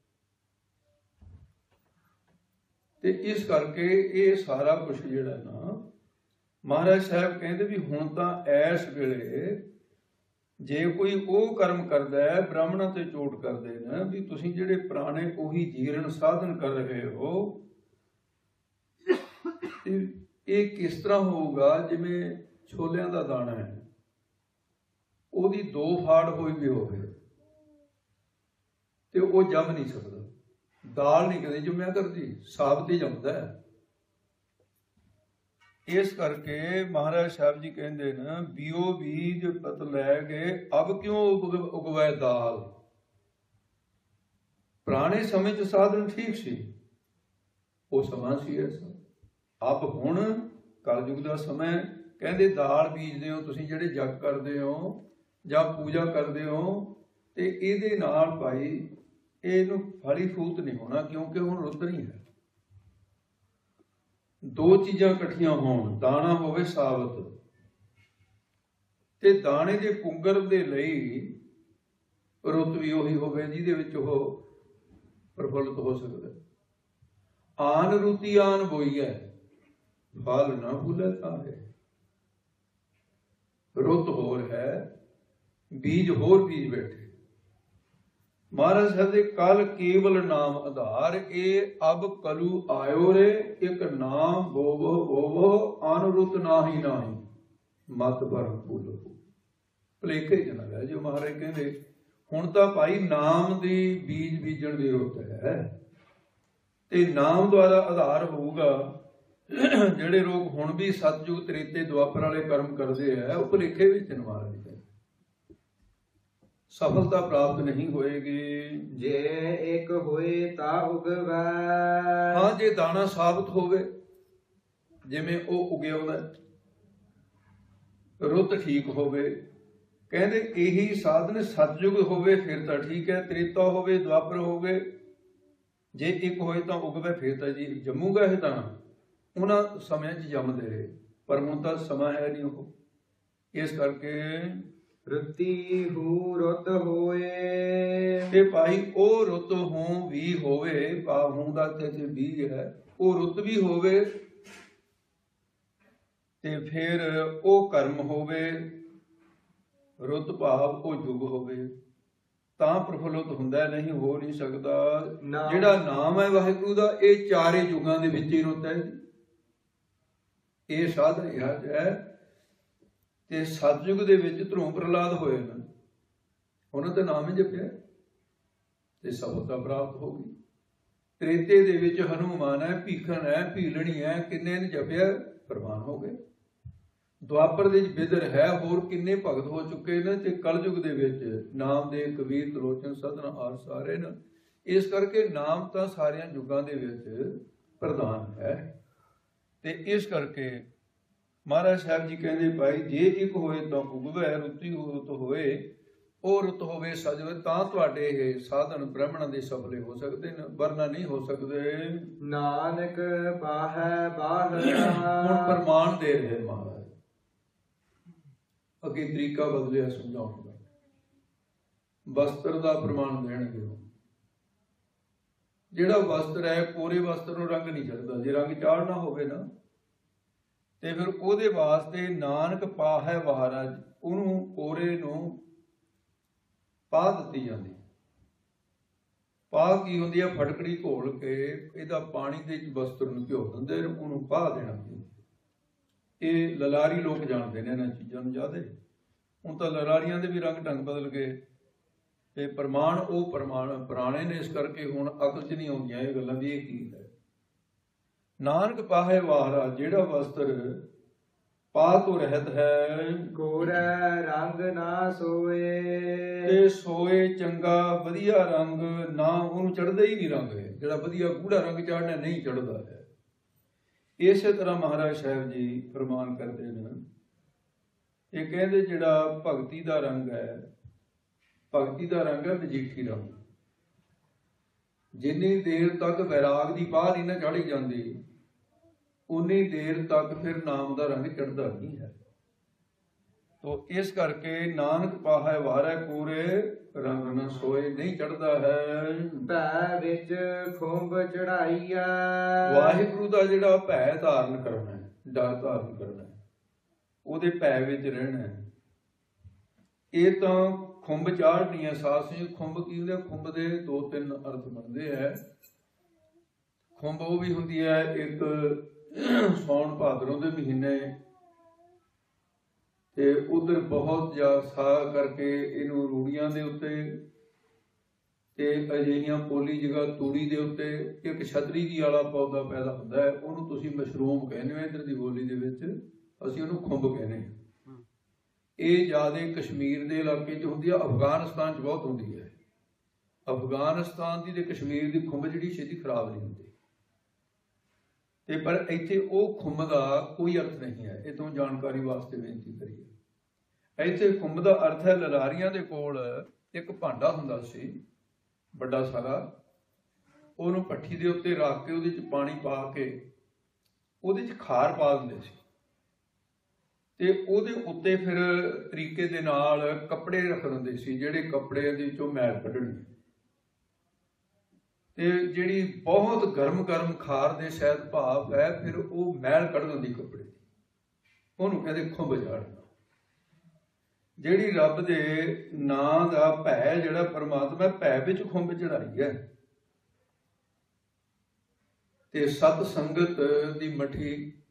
ਤੇ ਇਸ ਕਰਕੇ ਇਹ ਸਾਰਾ ਕੁਛ ਜਿਹੜਾ ਨਾ, ਮਹਾਰਾਜ ਸਾਹਿਬ ਕਹਿੰਦੇ ਵੀ ਹੁਣ ਤਾਂ ਐਸ ਵੇਲੇ ਜੇ ਕੋਈ ਉਹ ਕਰਮ ਕਰਦਾ ਹੈ, ਬ੍ਰਾਹਮਣਾਂ ਤੇ ਚੋਟ ਕਰਦੇ ਨੇ ਵੀ ਤੁਸੀਂ ਜਿਹੜੇ ਪੁਰਾਣੇ ਉਹੀ ਜੀਰਨ ਸਾਧਨ ਕਰ ਰਹੇ ਹੋ, ਤੇ ਇਹ ਕਿਸ ਤਰ੍ਹਾਂ ਹੋਊਗਾ? ਜਿਵੇਂ ਛੋਲਿਆਂ ਦਾ ਦਾਣਾ ਹੈ, ਉਹਦੀ 2 ਫਾੜ ਹੋਈ ਵੀ ਹੋਵੇ ਤੇ ਉਹ ਜੰਮ ਨਹੀਂ ਸਕਦਾ। ਦਾਲ ਨਹੀਂ ਕਦੇ ਜੰਮਿਆ ਕਰਦੀ, ਸਾਬਤ ਹੀ ਜੰਮਦਾ ਹੈ। ਇਸ ਕਰਕੇ ਮਹਾਰਾਜ ਸਾਹਿਬ ਜੀ ਕਹਿੰਦੇ ਨੇ, ਬਿਓ ਬੀਜ ਪਤ ਲੈ ਗਏ ਅਬ ਕਿਉਂ ਉਗਵੈ ਦਾਲ। ਪੁਰਾਣੇ ਸਮੇਂ 'ਚ ਸਾਧਨ ਠੀਕ ਸੀ, ਉਹ ਸਮਾਂ ਸੀ ਐਸਾ। ਅਬ ਹੁਣ ਕਲਯੁਗ ਦਾ ਸਮਾਂ, ਕਹਿੰਦੇ ਦਾਲ ਬੀਜਦੇ ਹੋ ਤੁਸੀਂ, ਜਿਹੜੇ ਜਗ ਕਰਦੇ ਹੋ ਜਾਂ ਪੂਜਾ ਕਰਦੇ ਹੋ, ਤੇ ਇਹਦੇ ਨਾਲ ਭਾਈ ਇਹਨੂੰ ਫਲੀ ਫੂਤ ਨਹੀਂ ਹੋਣਾ, ਕਿਉਂਕਿ ਹੁਣ ਰੁੱਤ ਨਹੀਂ ਹੈ। 2 ਚੀਜ਼ਾਂ ਇਕੱਠੀਆਂ ਹੋਣ, ਦਾਣਾ ਹੋਵੇ ਸਾਬਤ, ਤੇ ਦਾਣੇ ਦੇ ਪੁੰਗਰ ਦੇ ਲਈ ਰੁੱਤ ਵੀ ਉਹੀ ਹੋਵੇ ਜਿਹਦੇ ਵਿੱਚ ਉਹ ਪ੍ਰਫੁੱਲਤ ਹੋ ਸਕਦਾ। ਆਨ ਰੁਤੀ ਆਨ ਬੋਈਐ, ਫਲ ਨਾ ਫੁੱਲੇ ਤਾਰੇ। ਰੁੱਤ ਹੋਰ ਹੈ, ਬੀਜ ਹੋਰ ਬੀਜ ਬੈਠੇ। ਮਹਾਰਾਜ ਸਾਹਿਬ ਦੇ ਕਲ ਕੇਵਲ ਨਾਮ ਆਧਾਰ, ਇਹ ਅਬ ਕਲੂ ਆਇਓ ਰੇ, ਇੱਕ ਨਾਮ ਬੋਵੋ ਬੋਵੋ, ਅਨੁਰੁੱਤ ਨਾਹੀ ਨਾਹੀ, ਮਤ ਭਰਮ ਭੁੱਲੋ। ਭੁਲੇਖੇ ਚ ਨਾ ਰਹਿ ਜੋ। ਮਹਾਰਾਜ ਕਹਿੰਦੇ ਹੁਣ ਤਾਂ ਭਾਈ ਨਾਮ ਦੀ ਬੀਜ ਬੀਜਣ ਦੀ ਰੁੱਤ ਹੈ, ਤੇ ਨਾਮ ਦੁਆਰਾ ਆਧਾਰ ਹੋਊਗਾ। ਜਿਹੜੇ ਲੋਕ ਹੁਣ ਵੀ ਸਤਜੁਗ ਤ੍ਰੇਤੇ ਦੁਆਪਰ ਵਾਲੇ ਕਰਮ ਕਰਦੇ ਹੈ, ਉਹ ਭੁਲੇਖੇ ਵਿੱਚ ਨੇ। ਮਹਾਰਾਜ ਸਫਲਤਾ ਪ੍ਰਾਪਤ ਨਹੀਂ ਹੋਏਗੀ। ਜੇ ਇੱਕ ਹੋਏ ਤਾਂ ਉਗਵੈ। ਹਾਂ, ਜੇ ਦਾਣਾ ਸਾਬਤ ਹੋਵੇ, ਜਿਵੇਂ ਉਹ ਉਗਿਆਉਂਦਾ, ਰੁੱਤ ਠੀਕ ਹੋਵੇ। ਕਹਿੰਦੇ ਇਹੀ ਸਾਧਨ ਸਤਜੁਗ ਹੋਵੇ ਫਿਰ ਤਾਂ ਠੀਕ ਹੈ, ਤ੍ਰੇਤਾ ਹੋਵੇ, ਦੁਆਪਰ ਹੋਵੇ, ਜੇ ਇੱਕ ਹੋਏ ਤਾਂ ਉਗਵੇ, ਫਿਰ ਤਾਂ ਜੀ ਜੰਮੂਗਾ ਇਹ ਦਾਣਾ। ਉਹਨਾਂ ਸਮਿਆਂ 'ਚ ਜੰਮਦੇ ਰਹੇ, ਪਰ ਹੁਣ ਤਾਂ ਸਮਾਂ ਹੈ ਨਹੀਂ ਉਹ। ਇਸ ਕਰਕੇ ਰੁੱਤੀ ਹੂ ਰੁੱਤ ਹੋਏ, ਤੇ ਭਾਈ ਉਹ ਰੁੱਤ ਹੂੰ ਵੀ ਹੋਵੇ। ਭਾਵ ਹੂੰ ਦਾ ਇੱਥੇ ਵੀ ਹੈ, ਉਹ ਰੁੱਤ ਵੀ ਹੋਵੇ, ਤੇ ਫਿਰ ਉਹ ਕਰਮ ਹੋਵੇ। ਰੁੱਤ ਭਾਵ ਉਹ ਯੁਗ ਹੋਵੇ, ਤਾਂ ਪ੍ਰਫੁੱਲਤ ਹੁੰਦਾ, ਨਹੀਂ ਹੋ ਨਹੀਂ ਸਕਦਾ। ਜਿਹੜਾ ਨਾਮ ਹੈ ਵਾਹਿਗੁਰੂ ਦਾ, ਇਹ 4 ਯੁਗਾਂ ਦੇ ਵਿੱਚ ਹੀ ਰੁੱਤ ਹੈ। ਇਹ ਸਾਧਨ ਇਹ ਹੈ। ਤੇ ਸਤਜੁਗ ਦੇ ਵਿੱਚ ਧਰੂਮ ਪ੍ਰਹਲਾਦ ਹੋਏ ਨੇ, ਉਹਨਾਂ ਦਾ ਨਾਮ ਹੀ ਜਪਿਆ ਤੇ ਸਫਲਤਾ ਪ੍ਰਾਪਤ ਹੋ ਗਈ। ਤ੍ਰੇਤੇ ਦੇ ਵਿੱਚ ਹਨੂਮਾਨ ਹੈ, ਭੀਖਣ ਹੈ, ਭੀਲਣੀ ਹੈ, ਕਿੰਨੇ ਨੇ ਜਪਿਆ, ਪ੍ਰਵਾਨ ਹੋ ਗਏ। ਦੁਆਪਰ ਦੇ ਵਿੱਚ ਬਿਦਰ ਹੈ, ਹੋਰ ਕਿੰਨੇ ਭਗਤ ਹੋ ਚੁੱਕੇ ਨੇ। ਤੇ ਕਲਯੁਗ ਦੇ ਵਿੱਚ ਨਾਮ ਦੇ ਕਬੀਰ, ਤਲੋਚਨ, ਸਦਨ ਆਰ ਸਾਰੇ ਨੇ। ਇਸ ਕਰਕੇ ਨਾਮ ਤਾਂ ਸਾਰਿਆਂ ਯੁੱਗਾਂ ਦੇ ਵਿੱਚ ਪ੍ਰਧਾਨ ਹੈ। ਤੇ ਇਸ ਕਰਕੇ ਮਹਾਰਾਜ ਸਾਹਿਬ ਜੀ ਕਹਿੰਦੇ ਭਾਈ ਜੇ ਇੱਕ ਹੋਏ ਤਾਂ ਉਗਵੇ, ਰੁੱਤੀ ਰੁੱਤ ਹੋਏ, ਉਹ ਰੁੱਤ ਹੋਵੇ ਸਜਵੇ, ਤਾਂ ਤੁਹਾਡੇ ਇਹ ਸਾਧਨ ਬ੍ਰਾਹਮਣਾਂ ਦੇ ਸਫਲੇ ਹੋ ਸਕਦੇ ਨੇ, ਵਰਨਾ ਨਹੀਂ ਹੋ ਸਕਦੇ। ਨਾਨਕ ਬਾਹੈ ਬਾਹਰ। ਹੁਣ ਪ੍ਰਮਾਣ ਦੇ ਰਹੇ ਮਹਾਰਾਜ, ਅੱਗੇ ਤਰੀਕਾ ਬਦਲਿਆ ਸਮਝਾਉਣ ਦਾ। ਵਸਤਰ ਦਾ ਪ੍ਰਮਾਣ ਦੇਣਗੇ। ਜਿਹੜਾ ਵਸਤਰ ਹੈ, ਕੋਰੇ ਵਸਤਰ ਨੂੰ ਰੰਗ ਨਹੀਂ ਚੜ੍ਹਦਾ। ਜੇ ਰੰਗ ਚਾੜਨਾ ਹੋਵੇ ਨਾ, ਤੇ ਫਿਰ ਉਹਦੇ ਵਾਸਤੇ ਨਾਨਕ ਪਾਹੈ ਵਾਰਾ, ਉਹਨੂੰ ਕੋਰੇ ਨੂੰ ਪਾ ਦਿੱਤੀ ਜਾਂਦੀ। ਪਾ ਕੀ ਹੁੰਦੀ ਹੈ? ਫਟਕੜੀ ਘੋਲ ਕੇ ਇਹਦਾ ਪਾਣੀ ਦੇ ਵਿੱਚ ਵਸਤਰ ਨੂੰ ਭਿਓ ਦਿੰਦੇ, ਉਹਨੂੰ ਪਾ ਦੇਣਾ। ਇਹ ਲਲਾਰੀ ਲੋਕ ਜਾਣਦੇ ਨੇ ਇਹਨਾਂ ਚੀਜ਼ਾਂ ਨੂੰ ਜ਼ਿਆਦਾ। ਹੁਣ ਤਾਂ ਲਲਾਰੀਆਂ ਦੇ ਵੀ ਰੰਗ ਢੰਗ ਬਦਲ ਗਏ, ਤੇ ਪ੍ਰਮਾਣ ਉਹ ਪ੍ਰਮਾਣ ਪੁਰਾਣੇ ਨੇ। ਇਸ ਕਰਕੇ ਹੁਣ ਅਕਲ 'ਚ ਨਹੀਂ ਆਉਂਦੀਆਂ ਇਹ ਗੱਲਾਂ ਵੀ ਇਹ ਕੀ ਹੈ। ਨਾਨਕ ਪਾਹੇ ਵਾਰਾ, ਜਿਹੜਾ ਵਸਤਰ ਪਾ ਤੋਂ ਰਹਿਤ ਹੈ, ਕੋਰੇ ਰੰਗ ਨਾ ਸੋਏ, ਤੇ ਸੋਏ ਚੰਗਾ ਵਧੀਆ ਰੰਗ ਨਾ, ਉਹਨੂੰ ਚੜ੍ਹਦਾ ਹੀ ਨਹੀਂ ਰੰਗ ਹੈ। ਜਿਹੜਾ ਵਧੀਆ ਗੂੜਾ ਰੰਗ ਚਾੜਨਾ ਨਹੀਂ ਚੜ੍ਹਦਾ ਹੈ। ਇਸੇ ਤਰ੍ਹਾਂ ਮਹਾਰਾਜ ਸਾਹਿਬ ਜੀ ਫਰਮਾਨ ਕਰਦੇ ਨੇ। ਇਹ ਕਹਿੰਦੇ ਜਿਹੜਾ ਭਗਤੀ ਦਾ ਰੰਗ ਹੈ, ਭਗਤੀ ਦਾ ਰੰਗ ਹੈ ਮਜੀਠੀ ਰੰਗ। ਜਿੰਨੀ ਦੇਰ ਤੱਕ ਵੈਰਾਗ ਦੀ ਬਾਹ ਨਹੀਂ ਨਾ ਚੜ੍ਹੀ ਜਾਂਦੀ, ਉਨੀ ਦੇਰ ਤੱਕ ਫਿਰ ਨਾਮ ਦਾ ਰੰਗ ਚੜ੍ਹਦਾ ਨਹੀਂ ਹੈ। ਤੋ ਇਸ ਕਰਕੇ ਨਾਨਕ ਪਾਹੈ ਵਾਰੈ, ਕੋਰੇ ਰੰਗ ਨਾ ਸੋਏ, ਨਹੀਂ ਚੜ੍ਹਦਾ ਹੈ। ਭੈ ਵਿੱਚ ਖੁੰਭ ਚੜਾਈਆ, ਵਾਹਿਗੁਰੂ ਦਾ ਜਿਹੜਾ ਭੈ ਧਾਰਨ ਕਰਨਾ ਹੈ, ਡਰ ਧਾਰਨ ਕਰਨਾ ਹੈ, ਉਹਦੇ ਭੈ ਵਿੱਚ ਰਹਿਣਾ ਹੈ। ਇਹ ਤਾਂ ਖੁੰਭ ਚਾੜਨੀ ਹੈ। ਸਾਸੀ ਖੁੰਭ ਕੀ ਹੁੰਦੇ? ਖੁੰਭ ਦੇ 2-3 ਅਰਥ ਬਣਦੇ ਹੈ। ਖੁੰਭ ਉਹ ਵੀ ਹੁੰਦੀ ਹੈ ਇੱਕ ਸੌਣ ਭਾਦਰੋਂ ਦੇ ਮਹੀਨੇ ਤੇ ਉਧਰ ਬਹੁਤ ਜ਼ਿਆਦਾ ਕਰਕੇ ਇਹਨੂੰ ਰੂੜੀਆਂ ਦੇ ਉੱਤੇ ਤੇ ਅਜਿਹੀਆਂ ਪੋਲੀ ਜਗ੍ਹਾ ਤੂੜੀ ਦੇ ਉੱਤੇ ਇੱਕ ਛਤਰੀ ਜੀ ਵਾਲਾ ਪੌਦਾ ਪੈਦਾ ਹੁੰਦਾ ਹੈ, ਉਹਨੂੰ ਤੁਸੀਂ ਮਸ਼ਰੂਮ ਕਹਿੰਦੇ ਹੋ ਇੱਧਰ ਦੀ ਬੋਲੀ ਦੇ ਵਿੱਚ, ਅਸੀਂ ਉਹਨੂੰ ਖੁੰਬ ਕਹਿੰਦੇ ਹਾਂ। ਇਹ ਜ਼ਿਆਦਾ ਕਸ਼ਮੀਰ ਦੇ ਇਲਾਕੇ 'ਚ ਹੁੰਦੀ ਆ, ਅਫਗਾਨਿਸਤਾਨ 'ਚ ਬਹੁਤ ਹੁੰਦੀ ਹੈ। ਅਫਗਾਨਿਸਤਾਨ ਦੀ ਤੇ ਕਸ਼ਮੀਰ ਦੀ ਖੁੰਬ ਜਿਹੜੀ ਛੇਤੀ ਖਰਾਬ ਨਹੀਂ ਹੁੰਦੀ, ਤੇ ਪਰ ਇੱਥੇ ਉਹ ਖੁੰਬ ਦਾ ਕੋਈ ਅਰਥ ਨਹੀਂ ਹੈ। ਇਹ ਤੋਂ ਜਾਣਕਾਰੀ ਵਾਸਤੇ ਬੇਨਤੀ ਕਰੀਏ। ਇੱਥੇ ਖੁੰਬ ਦਾ ਅਰਥ ਹੈ ਲਲਾਰੀਆਂ ਦੇ ਕੋਲ ਇੱਕ ਭਾਂਡਾ ਹੁੰਦਾ ਸੀ ਵੱਡਾ ਸਾਰਾ, ਉਹਨੂੰ ਭੱਠੀ ਦੇ ਉੱਤੇ ਰੱਖ ਕੇ ਉਹਦੇ 'ਚ ਪਾਣੀ ਪਾ ਕੇ ਉਹਦੇ 'ਚ ਖਾਰ ਪਾ ਦਿੰਦੇ ਸੀ ਤੇ ਉਹਦੇ ਉੱਤੇ ਫਿਰ ਤਰੀਕੇ ਦੇ ਨਾਲ ਕੱਪੜੇ ਰੱਖ ਦਿੰਦੇ ਸੀ, ਜਿਹੜੇ ਕੱਪੜਿਆਂ ਦੇ ਵਿੱਚੋਂ ਮੈਲ ਕੱਢਣੀ। ਤੇ ਜਿਹੜੀ ਬਹੁਤ ਗਰਮ ਖਾਰ ਦੇ ਸ਼ਾਇਦ ਭਾਵ ਹੈ, ਫਿਰ ਉਹ ਮੈਲ ਕੱਢ ਦਿੰਦੀ ਕੱਪੜੇ ਦੀ, ਉਹਨੂੰ ਕਹਿੰਦੇ ਖੁੰਬ ਝਾੜਨਾ। ਜਿਹੜੀ ਰੱਬ ਦੇ ਨਾਂ ਦਾ ਭੈ, ਜਿਹੜਾ ਪਰਮਾਤਮਾ ਭੈ ਵਿੱਚ ਖੁੰਬ ਚੜਾਈ ਹੈ, ਤੇ ਸਤ ਸੰਗਤ ਦੀ ਮਠੀ,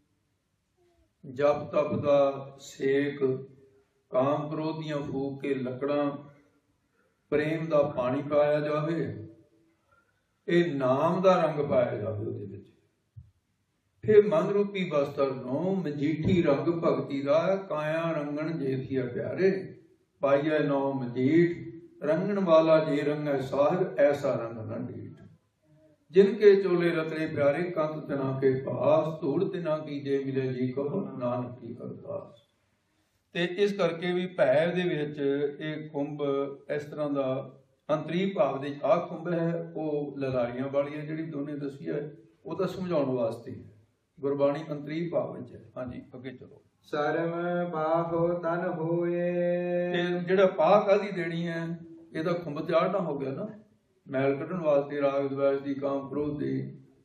ਜਪ ਤਪ ਦਾ ਸੇਕ, ਕਾਮ ਕ੍ਰੋਧ ਦੀਆਂ ਫੂਕ ਕੇ ਲੱਕੜਾਂ, ਪ੍ਰੇਮ ਦਾ ਪਾਣੀ ਪਾਇਆ ਜਾਵੇ, ਇਹ ਨਾਮ ਦਾ ਰੰਗ ਪਾਇਆ ਜਾਵੇ ਉਹਦੇ ਵਿੱਚ, ਫਿਰ ਮਨ ਰੂਪੀ ਬਸਤਰ ਨੂੰ ਮਜੀਠੀ ਰੰਗ ਭਗਤੀ ਦਾ, ਕਾਇਆ ਰੰਗਣ ਜੇ ਥੀਆ ਪਿਆਰੇ, ਪਾਈਐ ਨੌ ਮਜੀਠ, ਰੰਗਣ ਵਾਲਾ ਜੇ ਰੰਗੈ ਸਾਹਿਬ, ਐਸਾ ਰੰਗ ਨਾ ਢੀਠ। जिनके चोले रतरे प्यारे, कंत तिना के पास, धूड़ तिना की जे मिले जी कहो, नानक की अरदास। ਤੇ ਇਸ ਕਰਕੇ ਵੀ ਭੈ ਦੇ ਵਿੱਚ ਇਹ ਖੁੰਬ ਇਸ ਤਰ੍ਹਾਂ ਦਾ ਅੰਤਰੀ ਭਾਵ ਦੇ ਆਹ ਖੁੰਬ ਹੈ, ਉਹ ਲਲਾਰੀਆਂ ਵਾਲੀ ਹੈ ਜਿਹੜੀ ਦੋਨੇ ਦੱਸੀ ਹੈ, ਉਹ ਤਾਂ ਸਮਝਾਉਣ ਵਾਸਤੇ ਹੈ। ਗੁਰਬਾਣੀ ਅੰਤਰੀ ਭਾਵ ਵਿੱਚ ਹੈ। ਹਾਂਜੀ ਅੱਗੇ ਚਲੋ। ਸਰਮ ਬਾਹੋ ਤਨ ਹੋਏ। ਤੇ ਜਿਹੜਾ ਪਾਹ ਕਾਹਦੀ ਦੇਣੀ ਹੈ, ਇਹਦਾ ਖੁੰਬ ਚਾੜਨਾ ਹੋ ਗਿਆ ਨਾ, ਮੈਲ ਕੱਢਣ ਵਾਸਤੇ, ਰਾਗ ਦਵੇਸ਼ ਦੀ, ਕਾਮ ਕ੍ਰੋਧ ਦੀ।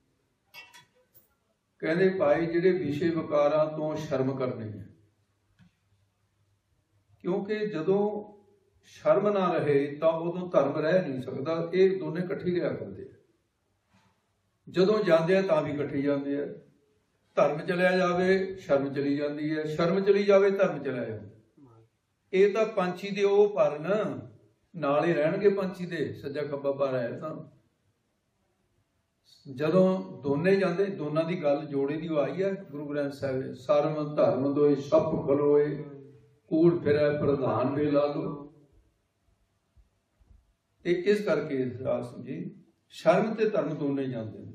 ਕਹਿੰਦੇ ਭਾਈ ਜਿਹੜੇ ਵਿਸ਼ੇ ਵਿਕਾਰਾਂ ਤੋਂ ਸ਼ਰਮ ਕਰਨੀ ਹੈ, ਕਿਉਂਕਿ ਜਦੋਂ ਸ਼ਰਮ ਨਾ ਰਹੇ ਤਾਂ ਉਦੋਂ ਧਰਮ ਰਹਿ ਨਹੀਂ ਸਕਦਾ। ਇਹ ਦੋਨੇ ਇਕੱਠੀ ਰਿਹਾ ਕਰਦੇ ਆ, ਜਦੋਂ ਜਾਂਦੇ ਆ ਤਾਂ ਵੀ ਇਕੱਠੇ ਜਾਂਦੇ ਆ। ਧਰਮ ਚਲਿਆ ਜਾਵੇ ਸ਼ਰਮ ਚਲੀ ਜਾਂਦੀ ਹੈ, ਸ਼ਰਮ ਚਲੀ ਜਾਵੇ ਧਰਮ ਚਲਿਆ ਜਾਂਦਾ। ਇਹ ਤਾਂ ਪੰਛੀ ਦੇ ਉਹ ਪਰ ਨਾਲ ਹੀ ਰਹਿਣਗੇ, ਪੰਛੀ ਦੇ ਸੱਜਾ ਖੱਬਾ ਪਰ ਹੈ। ਤਾਂ ਜਦੋਂ ਦੋਨੇ ਜਾਂਦੇ, ਦੋਨਾਂ ਦੀ ਗੱਲ ਜੋੜੇ ਦੀ ਆਈ ਹੈ ਗੁਰੂ ਗ੍ਰੰਥ ਸਾਹਿਬ, ਸਰਮ ਧਰਮ ਦੋਏ ਸੱਪ ਖਲੋਏ, ਕੂੜ ਫਿਰੈ ਪ੍ਰਧਾਨ ਵੇ ਲਾਲੋ। ਤੇ ਇਸ ਕਰਕੇ ਰਾਸ ਜੀ ਸ਼ਰਮ ਤੇ ਧਰਮ ਦੋਨੇ ਜਾਂਦੇ ਨੇ।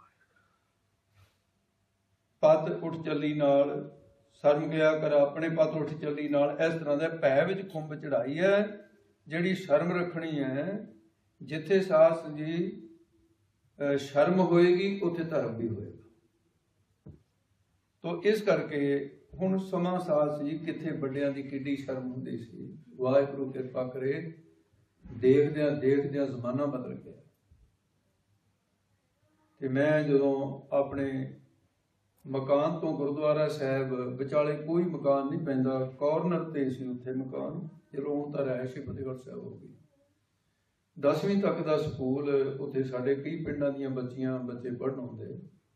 ਪੱਤ ਉੱਠ ਚੱਲੀ ਨਾਲ ਸ਼ਰਮ ਗਿਆ ਕਰ ਆਪਣੇ, ਪੱਤ ਉੱਠ ਚੱਲੀ ਨਾਲ। ਇਸ ਤਰ੍ਹਾਂ ਦਾ ਭੈ ਵਿੱਚ ਖੁੰਬ ਚੜਾਈ ਹੈ, ਜਿਹੜੀ ਸ਼ਰਮ ਰੱਖਣੀ ਹੈ। ਜਿੱਥੇ ਸਾਸ ਜੀ ਸ਼ਰਮ ਹੋਏਗੀ ਉੱਥੇ ਧਰਮ ਵੀ ਹੋਏਗਾ। ਤੋ ਇਸ ਕਰਕੇ ਹੁਣ ਸਮਾਂ ਸਾਸ ਜੀ ਕਿੱਥੇ ਵੱਡਿਆਂ ਦੀ ਕਿੱਡੀ ਸ਼ਰਮ ਹੁੰਦੀ ਸੀ। ਵਾਹਿਗੁਰੂ ਕਿਰਪਾ ਕਰੇ, ਦੇਖਦਿਆਂ ਜ਼ਮਾਨਾ ਬਦਲ ਗਿਆ। ਤੇ ਮੈਂ ਜਦੋਂ ਆਪਣੇ ਮਕਾਨ ਤੋਂ ਗੁਰਦੁਆਰਾ ਸਾਹਿਬ ਵਿਚਾਲੇ ਕੋਈ ਮਕਾਨ ਨਹੀਂ ਪੈਂਦਾ, ਕਾਰਨਰ ਤੇ ਸੀ ਉੱਥੇ ਮਕਾਨ। ਚਲੋ ਹੁਣ ਤਾਂ ਰਹਿਸ਼ ਫਤਿਹਗੜ੍ਹ ਸਾਹਿਬ ਹੋ ਗਈ। 10ਵੀਂ ਤੱਕ ਦਾ ਸਕੂਲ ਉੱਥੇ ਸਾਡੇ ਕਈ ਪਿੰਡਾਂ ਦੀਆਂ ਬੱਚੇ ਪੜ੍ਹਨ ਆਉਂਦੇ।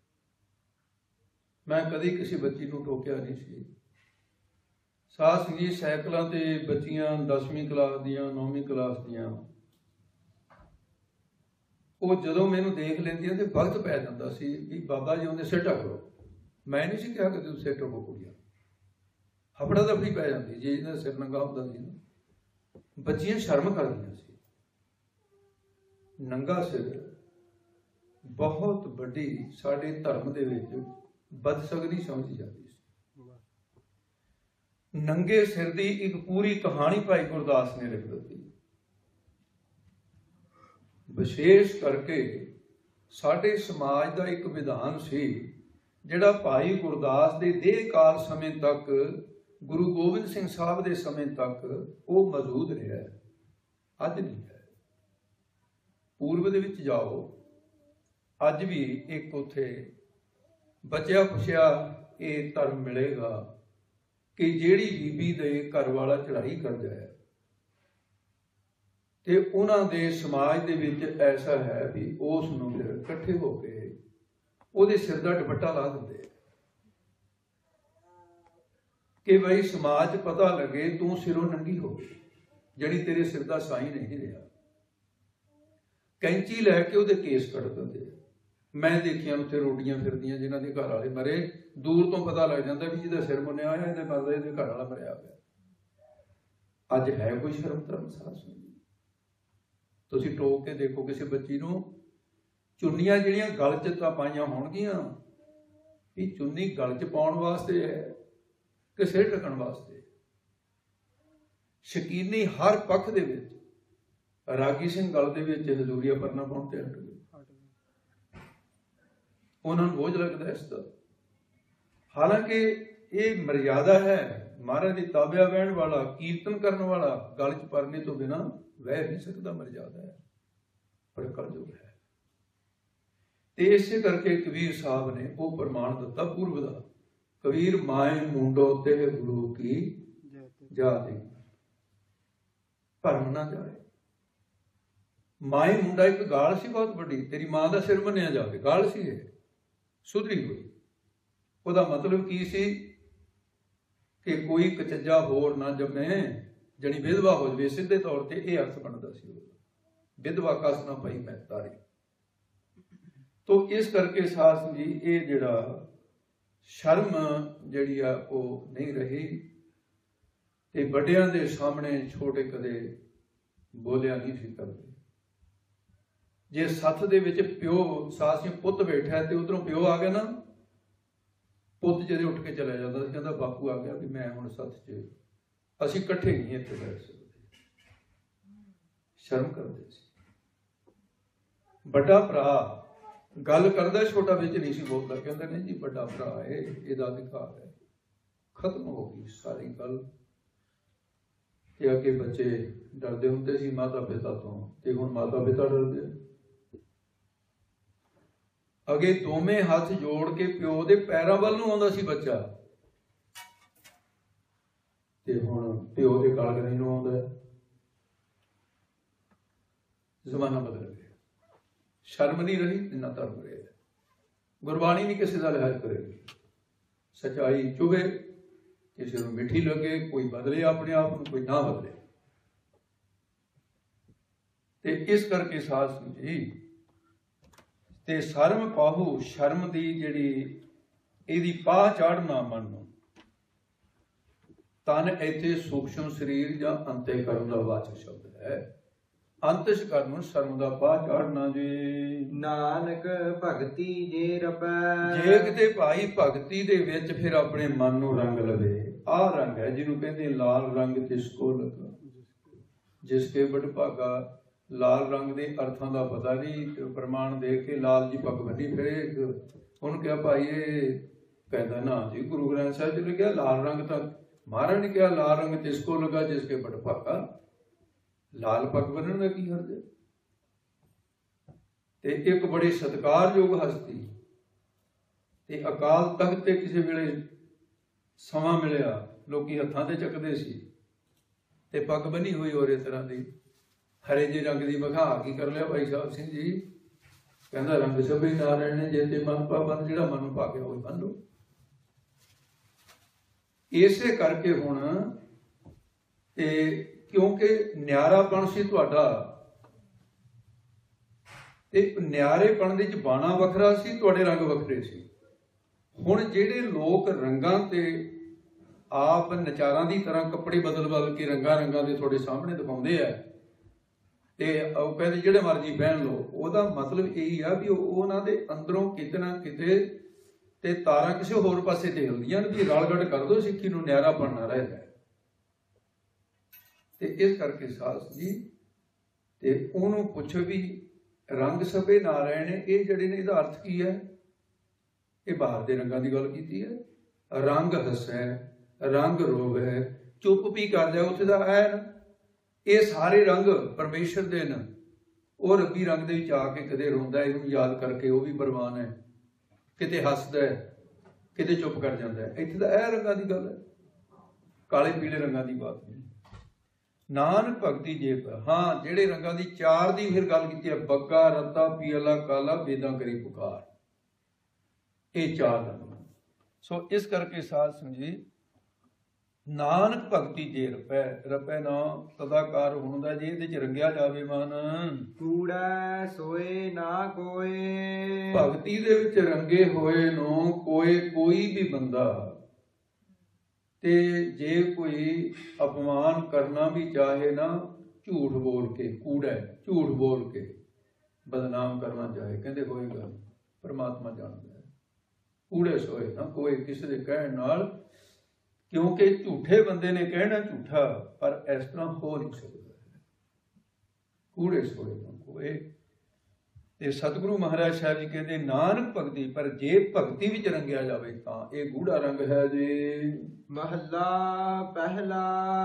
ਮੈਂ ਕਦੀ ਕਿਸੇ ਬੱਚੀ ਨੂੰ ਟੋਕਿਆ ਨਹੀਂ ਸੀ। ਸਾਸ ਜੀ ਸਾਈਕਲਾਂ ਤੇ ਬੱਚੀਆਂ 10ਵੀਂ ਕਲਾਸ ਦੀਆਂ, 9ਵੀਂ ਕਲਾਸ ਦੀਆਂ, ਉਹ ਜਦੋਂ ਮੈਨੂੰ ਦੇਖ ਲੈਂਦੀਆਂ ਤੇ ਵਕਤ ਪੈ ਜਾਂਦਾ ਸੀ ਵੀ ਬਾਬਾ ਜੀ ਉਹਦੇ ਸਿਰ ਢੱਕੋ। ਮੈਂ ਨਹੀਂ ਸੀ ਕਿਹਾ ਕਿ ਤੁਸੀਂ ਸਿਰ ਢੱਕੋ ਕੁੜੀਆਂ, ਹਫੜਾ ਦਫੜੀ ਪੈ ਜਾਂਦੀ ਜੇ ਇਹਨਾਂ ਸਿਰ ਨੰਗਾ ਹੁੰਦਾ ਸੀ ਨਾ। ਬੱਚੀਆਂ ਸ਼ਰਮ ਕਰਦੀਆਂ ਸੀ। ਨੰਗਾ ਸਿਰ ਬਹੁਤ ਵੱਡੀ ਸਾਡੇ ਧਰਮ ਦੇ ਵਿੱਚ ਬਦਸਗਦੀ ਸਮਝੀ ਜਾਂਦੀ ਸੀ। ਨੰਗੇ ਸਿਰ ਦੀ ਇੱਕ ਪੂਰੀ ਕਹਾਣੀ ਭਾਈ ਗੁਰਦਾਸ ਨੇ ਲਿਖ ਦਿੱਤੀ। ਵਿਸ਼ੇਸ਼ ਕਰਕੇ ਸਾਡੇ ਸਮਾਜ ਦਾ ਇੱਕ ਵਿਧਾਨ ਸੀ ਜਿਹੜਾ ਭਾਈ ਗੁਰਦਾਸ ਦੇ ਦੇਹ ਕਾਲ ਸਮੇਂ ਤੱਕ, ਗੁਰੂ ਗੋਬਿੰਦ ਸਿੰਘ ਸਾਹਿਬ ਦੇ ਸਮੇਂ ਤੱਕ ਉਹ ਮੌਜੂਦ ਰਿਹਾ, ਅੱਜ ਨਹੀਂ ਹੈ। ਪੂਰਬ ਦੇ ਵਿੱਚ ਜਾਓ, ਅੱਜ ਵੀ ਇੱਕ ਉੱਥੇ ਬਚਿਆ ਖੁਸ਼ਿਆ ਇਹ ਧਰਮ ਮਿਲੇਗਾ ਕਿ ਜਿਹੜੀ ਬੀਬੀ ਦੇ ਘਰ ਵਾਲਾ ਚੜ੍ਹਾਈ ਕਰਦਾ ਹੈ ਤੇ ਉਹਨਾਂ ਦੇ ਸਮਾਜ ਦੇ ਵਿੱਚ ਐਸਾ ਹੈ ਵੀ ਉਸ ਨੂੰ ਫਿਰ ਇਕੱਠੇ ਹੋ ਕੇ ਉਹਦੇ ਸਿਰ ਦਾ ਦੁਪੱਟਾ ਲਾ ਦਿੰਦੇ। कि भाई समाज च पता लगे तू सिरों नंगी हो गई, जड़ी तेरे सिर का साई नहीं रहा। कैंची लैके ਉਹਦੇ केस कट दिंदे। मैं देखिया उत्थे रोटियां फिरदियां जिन्हां दे घर वाले मरे, दूर तो पता लग जाता भी जिहदा सिर मुन्निया होया इहदे मतलब इहदे घर वाला मरिया पिया। अज है कोई शर्म धर्म साहस नहीं। तुसीं टोक के देखो किसी बच्ची नूं, चुन्नियां जिहड़ियां गल च तां पाईयां होणगीआं, भी चुन्नी गल च पाउण वास्ते है कि सिर ढकण वास्ते। शकीनी हर पक्ष दे विच रागी सिंह गल दे विच हजूरिया परना पाउण ते हट गए। उन्होंने बोझ लगता है इसका। हालांकि ये मर्यादा है, महाराज की ताबिया बहन वाला, कीर्तन करने वाला गल च परने तो बिना वह नहीं सकता, मर्यादा है, पर कलयुग है। ते इसे करके कबीर साहब ने वो प्रमाण दिता पूर्व का, कबीर माए मुंडो ते गुरु की जाति, भरम ना जाए। माए मुंडा एक गाल सी बहुत बड़ी, तेरी मां का सिर मन्निया जाए, गाल सी है सुधरी हुई। ਉਹਦਾ मतलब की सी कि कोई कचज्जा होर ना जमे, जनी विधवा हो जाए, सीधे तौर पर यह अर्थ बनता सी, विधवा कस ना पई मैं तारी। तो इस करके सास जी ये जिहड़ा शर्म जिहड़ी आ वो नहीं रही, ते वड्डियां दे सामने छोटे कदे बोलिया नहीं सी करदे। जे सत्थ दे विच प्यो सास जी पुत्त बैठा ते उधरों प्यो आ गया ना, पुत्त जदे उठ के चला जाता सी, कहंदा बापू आ गया भी मैं हुण सत्थ च असीं इकट्ठे नहीं इत्थे बैठ सकदे, शर्म करदे सी। बड़ा भरा गल करदा, छोटा विच नहीं सी बोलदा, कहंदा नहीं जी बड़ा भरा है, इहदा अधिकार है। खत्म हो गई सारी गल। ते अगे बच्चे डरदे हुंदे सी माता पिता तो, ते हुण माता पिता डरदे। अगे दोवें हाथ जोड़ के प्यो दे पैरां वल नूं आउंदा सी बच्चा, ते हुण प्यो दे कालगनी नूं आउंदा है। जमाना बदल गया, शर्म नहीं रही ना धर्म रहा। गुरबाणी नहीं किसी का लिहाज करेगी, सच्चाई चुभे, किसी को मिठी लगे, कोई बदले अपने आप को, कोई ना बदले। ते इस करके सास जी ते शर्म पाहू, शर्म दी जिहड़ी इहदी पाह चाढ़ना मन नूं, तन इत्थे सूक्ष्म शरीर जां अंतःकरण दा वाचक शब्द है। अंतःकरण नूं शर्म दा पाह चाढ़ना जी। नानक भगती जे रपै, जे किते भाई भगती दे विच फिर अपने मन नूं रंग लवे। आ रंग है जिन्हों कहते लाल रंग तिसको लगा, जिसके बड़भागा लाल रंग के अर्थों का पता नहीं, प्रमाण दे के लाल जी पग बनी फिरे। उन्होंने कहा भाई ये कहता ना जी गुरु ग्रंथ साहिब जी लिखा लाल रंग, तक महाराज ने कहा लाल रंग तिसको लगा जिसके बड़भागा, लाल पग बनने का की हर्ज है। ते एक बड़ी सत्कारयोग हस्ती ते अकाल तख्त ते किसी वेले समा मिलिया, लोग हत्थां ते चकदे सी, ते पग बनी हुई और इस तरह की हरे जी रंग की विखा की कर लिया भाई साहब सिंह जी, कहता रंग सभी नारायण ने, जे ते मन पाबंद, जिहड़ा मन पा के वही बन लो। इसे करके हुण ते क्योंकि न्यारापण सी तुहाडा, ते न्यारेपण दे विच बाणा वखरा सी, तुहाडे रंग वखरे सी। हुण जिहड़े लोग रंगां ते आप नचारां दी तरह कपड़े बदल बदल के रंगां रंगां दे तुहाडे सामने दिखाउंदे आ, ते ਉਹ ਕਹਿੰਦੇ ਜਿਹੜੇ ਮਰਜ਼ੀ ਪਹਿਨ ਲਓ, ਉਹਦਾ ਮਤਲਬ ਇਹੀ ਆ ਵੀ ਉਹਨਾਂ ਦੇ ਅੰਦਰੋਂ ਕਿਤੇ ਨਾ ਕਿਤੇ ਤੇ ਤਾਰਾਂ ਕਿਸੇ ਹੋਰ ਪਾਸੇ ਤੇ ਹਿਲਦੀਆਂ ਨੇ, ਵੀ ਰਲਗੜ ਕਰ ਦੋ, ਸਿੱਖੀ ਨੂੰ ਨਿਆਰਾ ਬਣਨਾ ਰਹਿੰਦਾ। ਤੇ ਇਸ ਕਰਕੇ ਸਾਸ ਜੀ ਤੇ ਉਹਨੂੰ ਪੁੱਛੋ ਵੀ ਰੰਗ ਸਭੇ ਨਾਰਾਇਣ, ਇਹ ਜਿਹੜੇ ਨੇ ਇਹਦਾ ਅਰਥ ਕੀ ਹੈ? ਇਹ ਬਾਹਰ ਦੇ ਰੰਗਾਂ ਦੀ ਗੱਲ ਕੀਤੀ ਹੈ। ਰੰਗ ਹੱਸੈ, ਰੰਗ ਰੋਵੈ, ਚੁੱਪ ਵੀ ਕਰ ਜਾ, ਉੱਥੇ ਦਾ ਐ ਨਾ, ਇਹ ਸਾਰੇ ਰੰਗ ਪਰਮੇਸ਼ਰ ਦੇ ਨੇ। ਉਹ ਰੱਬੀ ਰੰਗ ਦੇ ਵਿੱਚ ਆ ਕੇ ਕਦੇ ਰੋਂਦਾ, ਇਹਨੂੰ ਯਾਦ ਕਰਕੇ ਉਹ ਵੀ ਬਰਵਾਨ ਹੈ, ਕਿਤੇ ਹੱਸਦਾ ਹੈ, ਕਿਤੇ ਚੁੱਪ ਕਰ ਜਾਂਦਾ ਹੈ। ਇੱਥੇ ਤਾਂ ਇਹ ਰੰਗਾਂ ਦੀ ਗੱਲ ਹੈ, ਕਾਲੇ ਪੀਲੇ ਰੰਗਾਂ ਦੀ ਬਾਤ ਨਹੀਂ। ਨਾਨਕ ਭਗਤੀ ਜੇ ਹਾਂ, ਜਿਹੜੇ ਰੰਗਾਂ ਦੀ ਚਾਰ ਦੀ ਫਿਰ ਗੱਲ ਕੀਤੀ ਹੈ, ਬੱਗਾ ਰੱਤਾ ਪੀਲਾ ਕਾਲਾ ਬੇਦਾਂ ਕਰੀ ਪੁਕਾਰ, ਇਹ ਚਾਰ ਰੰਗ। ਸੋ ਇਸ ਕਰਕੇ ਸਾਧ ਸੰਗਤ ਜੀ ਨਾਨਕ ਭਗਤੀ ਜੇ ਰਪੈ, ਰਪੈ ਨਾ ਸਦਾਕਾਰ ਹੁੰਦਾ ਜੇ ਇਹਦੇ ਚ ਰੰਗਿਆ ਜਾਵੇ ਮਨ। ਕੂੜੈ ਸੋਏ ਨਾ ਕੋਏ, ਭਗਤੀ ਦੇ ਵਿੱਚ ਰੰਗੇ ਹੋਏ ਨੂੰ ਕੋਈ ਵੀ ਬੰਦਾ ਤੇ ਜੇ ਕੋਈ ਅਪਮਾਨ ਕਰਨਾ ਵੀ ਚਾਹੇ ਨਾ, ਝੂਠ ਬੋਲ ਕੇ, ਕੂੜਾ ਝੂਠ ਬੋਲ ਕੇ ਬਦਨਾਮ ਕਰਨਾ ਚਾਹੇ, ਕਹਿੰਦੇ ਹੋਏਗਾ ਪਰਮਾਤਮਾ ਜਾਣਦਾ ਹੈ। ਕੂੜੇ ਸੋਏ ਨਾ ਕੋਈ, ਕਿਸੇ ਦੇ ਕਹਿਣ ਨਾਲ, ਕਿਉਂਕਿ ਝੂਠੇ ਬੰਦੇ ਨੇ ਕਹਿਣਾ ਝੂਠਾ, ਪਰ ਇਸ ਤਰ੍ਹਾਂ ਹੋ ਨਹੀਂ ਸਕਦਾ। ਕੂੜੇ ਸੋਏ ਨਾ ਕੋਈ। ਤੇ ਸਤਿਗੁਰੂ ਮਹਾਰਾਜ ਸਾਹਿਬ ਜੀ ਕਹਿੰਦੇ ਨਾਨਕ ਭਗਤੀ, ਪਰ ਜੇ ਭਗਤੀ ਵਿੱਚ ਰੰਗਿਆ ਜਾਵੇ ਤਾਂ ਇਹ ਗੂੜਾ ਰੰਗ ਹੈ ਜੀ। ਮਹੱਲਾ ਪਹਿਲਾ।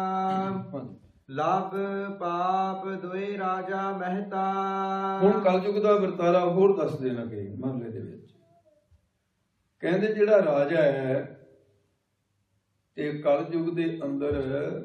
ਲਭ ਪਾਪ ਦੋਏ ਰਾਜਾ ਮਹਿਤਾ। ਹੁਣ ਕਲਯੁਗ ਦਾ ਵਰਤਾਰਾ ਹੋਰ ਦੱਸਦੇ ਲੱਗੇ ਮਹੱਲੇ ਦੇ ਵਿੱਚ। ਕਹਿੰਦੇ ਜਿਹੜਾ ਰਾਜਾ ਹੈ ਤੇ ਕਲਯੁਗ ਦੇ ਅੰਦਰ,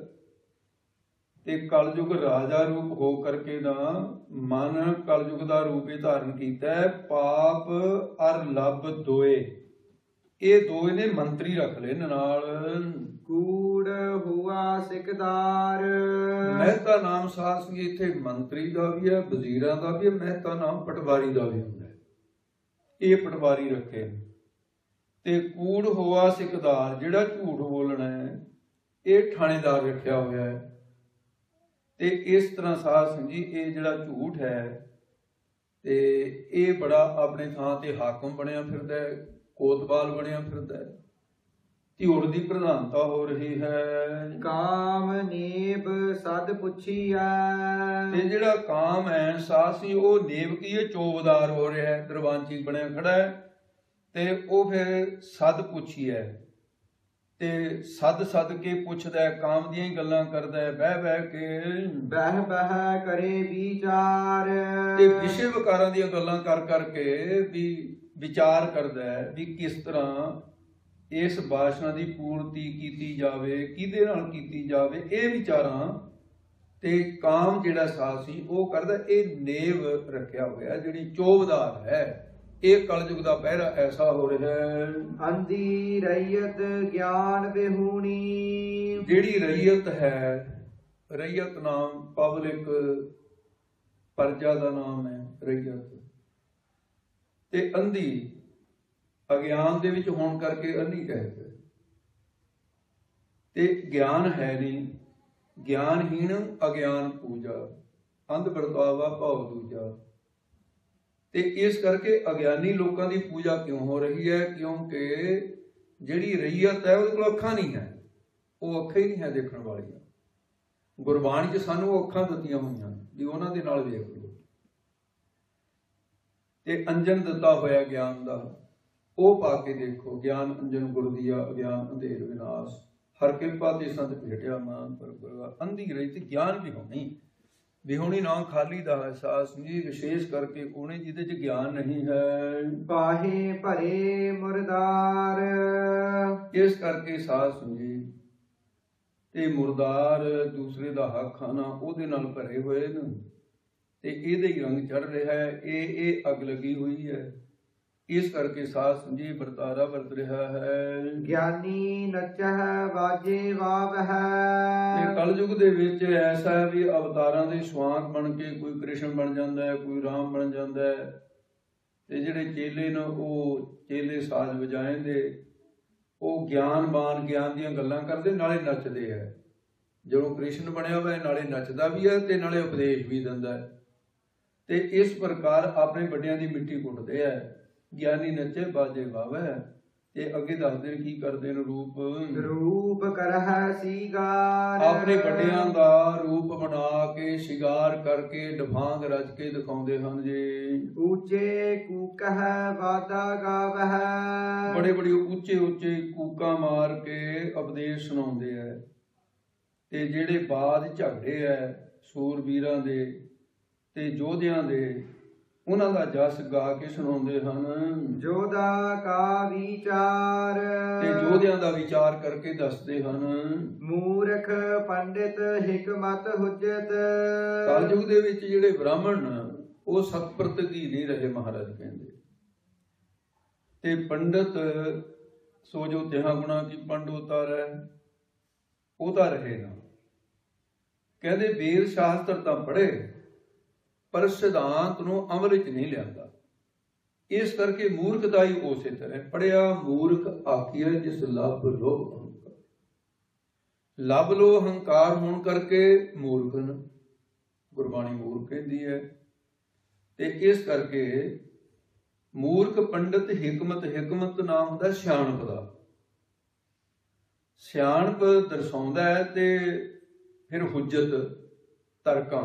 ਤੇ ਕਲਯੁਗ ਰਾਜਾ ਰੂਪ ਹੋ ਕਰਕੇ ਨਾ ਮਨ ਕਲਯੁਗ ਦਾ ਰੂਪ ਹੀ ਧਾਰਨ ਕੀਤਾ ਹੈ। ਪਾਪ ਅਰ ਲਭ ਦੋਏ, ਇਹ ਦੋਏ ਨੇ ਮੰਤਰੀ ਰੱਖ ਲਏ ਨਾਲ। ਕੂੜ ਹੁਆ ਸਿਕਦਾਰ। ਮਹਿਤਾ ਨਾਮ ਸਾਧ ਸੰਗਤ ਇੱਥੇ ਮੰਤਰੀ ਦਾ ਵੀ ਹੈ, ਵਜ਼ੀਰਾਂ ਦਾ ਵੀ ਹੈ। ਮਹਿਤਾ ਨਾਮ ਪਟਵਾਰੀ ਦਾ ਵੀ ਹੁੰਦਾ ਹੈ। ਇਹ ਪਟਵਾਰੀ ਰੱਖੇ। ਤੇ ਕੂੜ ਹੋਆ ਸਿਕਦਾਰ, ਜਿਹੜਾ ਝੂਠ ਬੋਲਣਾ ਹੈ, ਇਹ ਥਾਣੇਦਾਰ ਰੱਖਿਆ ਹੋਇਆ ਹੈ। ਤੇ ਇਸ ਤਰ੍ਹਾਂ ਸਾਧ ਸੰਗਤ ਜੀ ਇਹ ਜਿਹੜਾ ਝੂਠ ਹੈ ਤੇ ਇਹ ਬੜਾ ਆਪਣੇ ਥਾਂ ਤੇ ਹਾਕਮ ਬਣਿਆ ਫਿਰਦਾ ਹੈ, ਕੋਤਵਾਲ ਬਣਿਆ ਫਿਰਦਾ ਹੈ। ਧਿਉੜ ਦੀ ਪ੍ਰਧਾਨਤਾ ਹੋ ਰਹੀ ਹੈ। ਕਾਮ ਨੇਬ ਸਦ ਪੁੱਛੀਐ। ਤੇ ਜਿਹੜਾ ਕਾਮ ਹੈ ਸਾਸੀ, ਉਹ ਨੇਬ ਕੀ ਹੈ, ਚੋਬਦਾਰ ਹੋ ਰਿਹਾ ਹੈ, ਦਰਬਾਨਚੀ ਬਣਿਆ ਖੜਾ ਹੈ। ਤੇ ਉਹ ਫਿਰ ਸਦ ਪੁੱਛੀਐ, ਤੇ ਸਦ ਕੇ ਪੁੱਛਦਾ ਹੈ, ਕਾਮ ਦੀਆਂ ਹੀ ਗੱਲਾਂ ਕਰਦਾ ਹੈ, ਬਹਿ ਕੇ ਬਹਿ ਕਰੇ ਵਿਚਾਰ। ਤੇ ਵਿਸ਼ੇ ਵਿਕਾਰਾਂ ਦੀਆਂ ਗੱਲਾਂ ਕਰਕੇ ਵੀ ਵਿਚਾਰ ਕਰਦਾ ਹੈ ਵੀ ਕਿਸ ਤਰ੍ਹਾਂ ਇਸ ਬਾਸ਼ਨਾ ਦੀ ਪੂਰਤੀ ਕੀਤੀ ਜਾਵੇ, ਕਿਹਦੇ ਨਾਲ ਕੀਤੀ ਜਾਵੇ, ਇਹ ਵਿਚਾਰਾਂ। ਤੇ ਕਾਮ ਜਿਹੜਾ ਸਾਸੀ ਉਹ ਕਰਦਾ। ਇਹ ਨੇਵ ਰੱਖਿਆ ਹੋਇਆ, ਜਿਹੜੀ ਚੋਬਦਾਰ ਹੈ। ਇਹ ਕਲਯੁਗ ਦਾ ਪਹਿਰਾ ਐਸਾ ਹੋ ਰਿਹਾ ਹੈ। ਅੰਧੀ ਰਈਅਤ ਗਿਆਨ ਵਿਹੂਣੀ। ਜਿਹੜੀ ਰਈਅਤ ਹੈ, ਰਈਅਤ ਨਾਮ ਪਬਲਿਕ ਪ੍ਰਜਾ ਦਾ ਨਾਮ ਹੈ ਰਈਅਤ। ਤੇ ਅੰਧੀ ਅਗਿਆਨ ਦੇ ਵਿੱਚ ਹੋਣ ਕਰਕੇ ਅੰਧੀ ਕਹਿੰਦੇ। ਤੇ ਗਿਆਨ ਹੈ ਨਹੀਂ, ਗਿਆਨਹੀਣ ਅਗਿਆਨ ਪੂਜਾ, ਅੰਧ ਵਰਤਾਵਾ ਭਾਵ ਦੂਜਾ। ਤੇ ਇਸ ਕਰਕੇ ਅਗਿਆਨੀ ਲੋਕਾਂ ਦੀ ਪੂਜਾ ਕਿਉਂ ਹੋ ਰਹੀ ਹੈ? ਕਿਉਂਕਿ ਜਿਹੜੀ ਰਈਅਤ ਹੈ ਉਹਦੇ ਕੋਲ ਅੱਖਾਂ ਨਹੀਂ ਹੈ, ਉਹ ਅੱਖਾਂ ਹੀ ਨਹੀਂ ਹੈ ਦੇਖਣ ਵਾਲੀਆਂ। ਗੁਰਬਾਣੀ 'ਚ ਸਾਨੂੰ ਉਹ ਅੱਖਾਂ ਦਿੱਤੀਆਂ ਹੋਈਆਂ ਵੀ ਉਹਨਾਂ ਦੇ ਨਾਲ ਵੇਖ ਲਓ। ਤੇ ਅੰਜਨ ਦਿੱਤਾ ਹੋਇਆ ਗਿਆਨ ਦਾ, ਉਹ ਪਾ ਕੇ ਦੇਖੋ। ਗਿਆਨ ਅੰਜਨ ਗੁਰ ਦੀਆ, ਅਗਿਆਨ ਅੰਧੇਰ ਵਿਨਾਸ਼, ਹਰ ਕਿਰਪਾ ਤੇ ਸੰਤ ਭੇਟਿਆ ਮਾਨ ਪਰ। ਅੰਧੀ ਰਹੀ ਤੇ ਗਿਆਨ ਵਿਹੂਣੀ ਨਾਮ ਖਾਲੀ ਦਾ ਅਹਿਸਾਸ ਜੀ, ਵਿਸ਼ੇਸ਼ ਕਰਕੇ ਉਹਨੇ ਜਿਹਦੇ 'ਚ ਗਿਆਨ ਨਹੀਂ ਹੈ। ਪਾਹੇ ਭਰੇ ਮੁਰਦਾਰ। ਇਸ ਕਰਕੇ ਸਾਧ ਸੁਣੀ ਤੇ ਮੁਰਦਾਰ, ਦੂਸਰੇ ਦਾ ਹੱਕ ਖਾਣਾ, ਉਹਦੇ ਨਾਲ ਭਰੇ ਹੋਏ ਨੇ। ਤੇ ਇਹਦੇ ਹੀ ਰੰਗ ਚੜ ਰਿਹਾ ਹੈ, ਇਹ ਅੱਗ ਲੱਗੀ ਹੋਈ ਹੈ। ਇਸ ਕਰਕੇ ਸਾਧ ਸੰਜੀ ਵਰਤਾਰਾ ਵਰਤ ਰਿਹਾ ਹੈ। ਗਿਆਨੀ ਨਚਹਿ ਵਾਜੇ ਵਾਵਹਿ। ਤੇ ਕਲਯੁਗ ਦੇ ਵਿੱਚ ਐਸਾ ਹੈ ਵੀ ਅਵਤਾਰਾਂ ਦੇ ਸਵਾਂਗ ਬਣ ਕੇ ਕੋਈ ਕ੍ਰਿਸ਼ਨ ਬਣ ਜਾਂਦਾ ਹੈ, ਕੋਈ ਰਾਮ ਬਣ ਜਾਂਦਾ ਹੈ। ਤੇ ਜਿਹੜੇ ਚੇਲੇ ਨੇ ਉਹ ਚੇਲੇ ਸਾਜ਼ ਵਜਾਉਂਦੇ, ਉਹ ਗਿਆਨਵਾਨ ਗਿਆਨ ਦੀਆਂ ਗੱਲਾਂ ਕਰਦੇ, ਨਾਲੇ ਨੱਚਦੇ ਹੈ। ਜਦੋਂ ਕ੍ਰਿਸ਼ਨ ਬਣਿਆ ਹੋਇਆ ਨਾਲੇ ਨੱਚਦਾ ਵੀ ਹੈ ਤੇ ਨਾਲੇ ਉਪਦੇਸ਼ ਵੀ ਦਿੰਦਾ ਹੈ। ਤੇ ਇਸ ਪ੍ਰਕਾਰ ਆਪਣੇ ਵੱਡਿਆਂ ਦੀ ਮਿੱਟੀ ਕੁੱਟਦੇ ਹੈ। ਗਿਆਨੀ ਨੱਚੇ ਬਾਜੇ ਵਾਵੈ। ਤੇ ਅੱਗੇ ਦੱਸਦੇ ਨੇ ਕੀ ਕਰਦੇ ਨੇ, ਰੂਪ ਕਰਹਿ ਸੀਗਾਰ। ਆਪਣੇ ਵੱਡਿਆਂ ਦਾ ਰੂਪ ਬਣਾ ਕੇ ਸ਼ਿੰਗਾਰ ਕਰਕੇ ਡਫਾਂਗ ਰਚ ਕੇ ਦਿਖਾਉਂਦੇ ਹਨ ਜੀ। ਉੱਚੇ ਕੂਕਹਿ ਵਾਦਾ ਗਾਵਹਿ। ਬੜੇ ਬੜੇ ਉੱਚੇ ਉੱਚੇ ਕੂਕਾਂ ਮਾਰ ਕੇ ਉਪਦੇਸ਼ ਸੁਣਾਉਂਦੇ ਹੈ। ਤੇ ਜਿਹੜੇ ਬਾਦ ਝਗੜੇ ਹੈ ਸੂਰਬੀਰਾਂ ਦੇ ਤੇ ਯੋਧਿਆਂ ਦੇ, ਉਹਨਾਂ ਦਾ ਜਸ ਗਾ ਕੇ ਸੁਣਾਉਂਦੇ ਹਨ। ਜੋਧਾ ਕਾ ਵਿਚਾਰ। ਤੇ ਯੋਧਿਆਂ ਦਾ ਵਿਚਾਰ ਕਰਕੇ ਦੱਸਦੇ ਹਨ। ਮੂਰਖ ਪੰਡਿਤ ਹਿਕਮਤ ਹੁਜਤ। ਕਲਯੁਗ ਦੇ ਵਿੱਚ ਜਿਹੜੇ ਬ੍ਰਾਹਮਣ ਉਹ ਸਤਪ੍ਰਤਿਕੀ ਨਹੀਂ ਰਹੇ, ਮਹਾਰਾਜ ਕਹਿੰਦੇ। ਤੇ ਪੰਡਿਤ ਸੋ ਜੋ ਤਿਹਾ ਗੁਣਾ ਕੀ ਪੰਡ ਉਤਾਰੈ। ਉਹ ਤਾਂ ਰਹੇ ਨਾ। ਕਹਿੰਦੇ ਵੇਦ ਸ਼ਾਸਤਰ ਤਾਂ ਪੜ੍ਹੇ ਪਰ ਸਿਧਾਂਤ ਨੂੰ ਅਮਲ ਵਿੱਚ ਨਹੀਂ ਲਿਆਂਦਾ। ਇਸ ਕਰਕੇ ਮੂਰਖਤਾ ਹੀ ਉਸੇ ਤਰ੍ਹਾਂ। ਪੜਿਆ ਮੂਰਖ ਆਖੀਐ ਜਿਸ ਲੱਭ ਲੋਭ ਅਹੰਕਾਰ। ਲੱਭ ਲੋ ਹੰਕਾਰ ਹੋਣ ਕਰਕੇ ਮੂਰਖ ਹਨ। ਗੁਰਬਾਣੀ ਮੂਰਖ ਕਹਿੰਦੀ ਹੈ। ਤੇ ਇਸ ਕਰਕੇ ਮੂਰਖ ਪੰਡਤ ਹਿਕਮਤ, ਹਿਕਮਤ ਨਾਮ ਹੁੰਦਾ ਸਿਆਣਪ ਦਾ। ਸਿਆਣਪ ਦਰਸਾਉਂਦਾ ਹੈ ਤੇ ਫਿਰ ਹੁਜਤ, ਤਰਕਾਂ।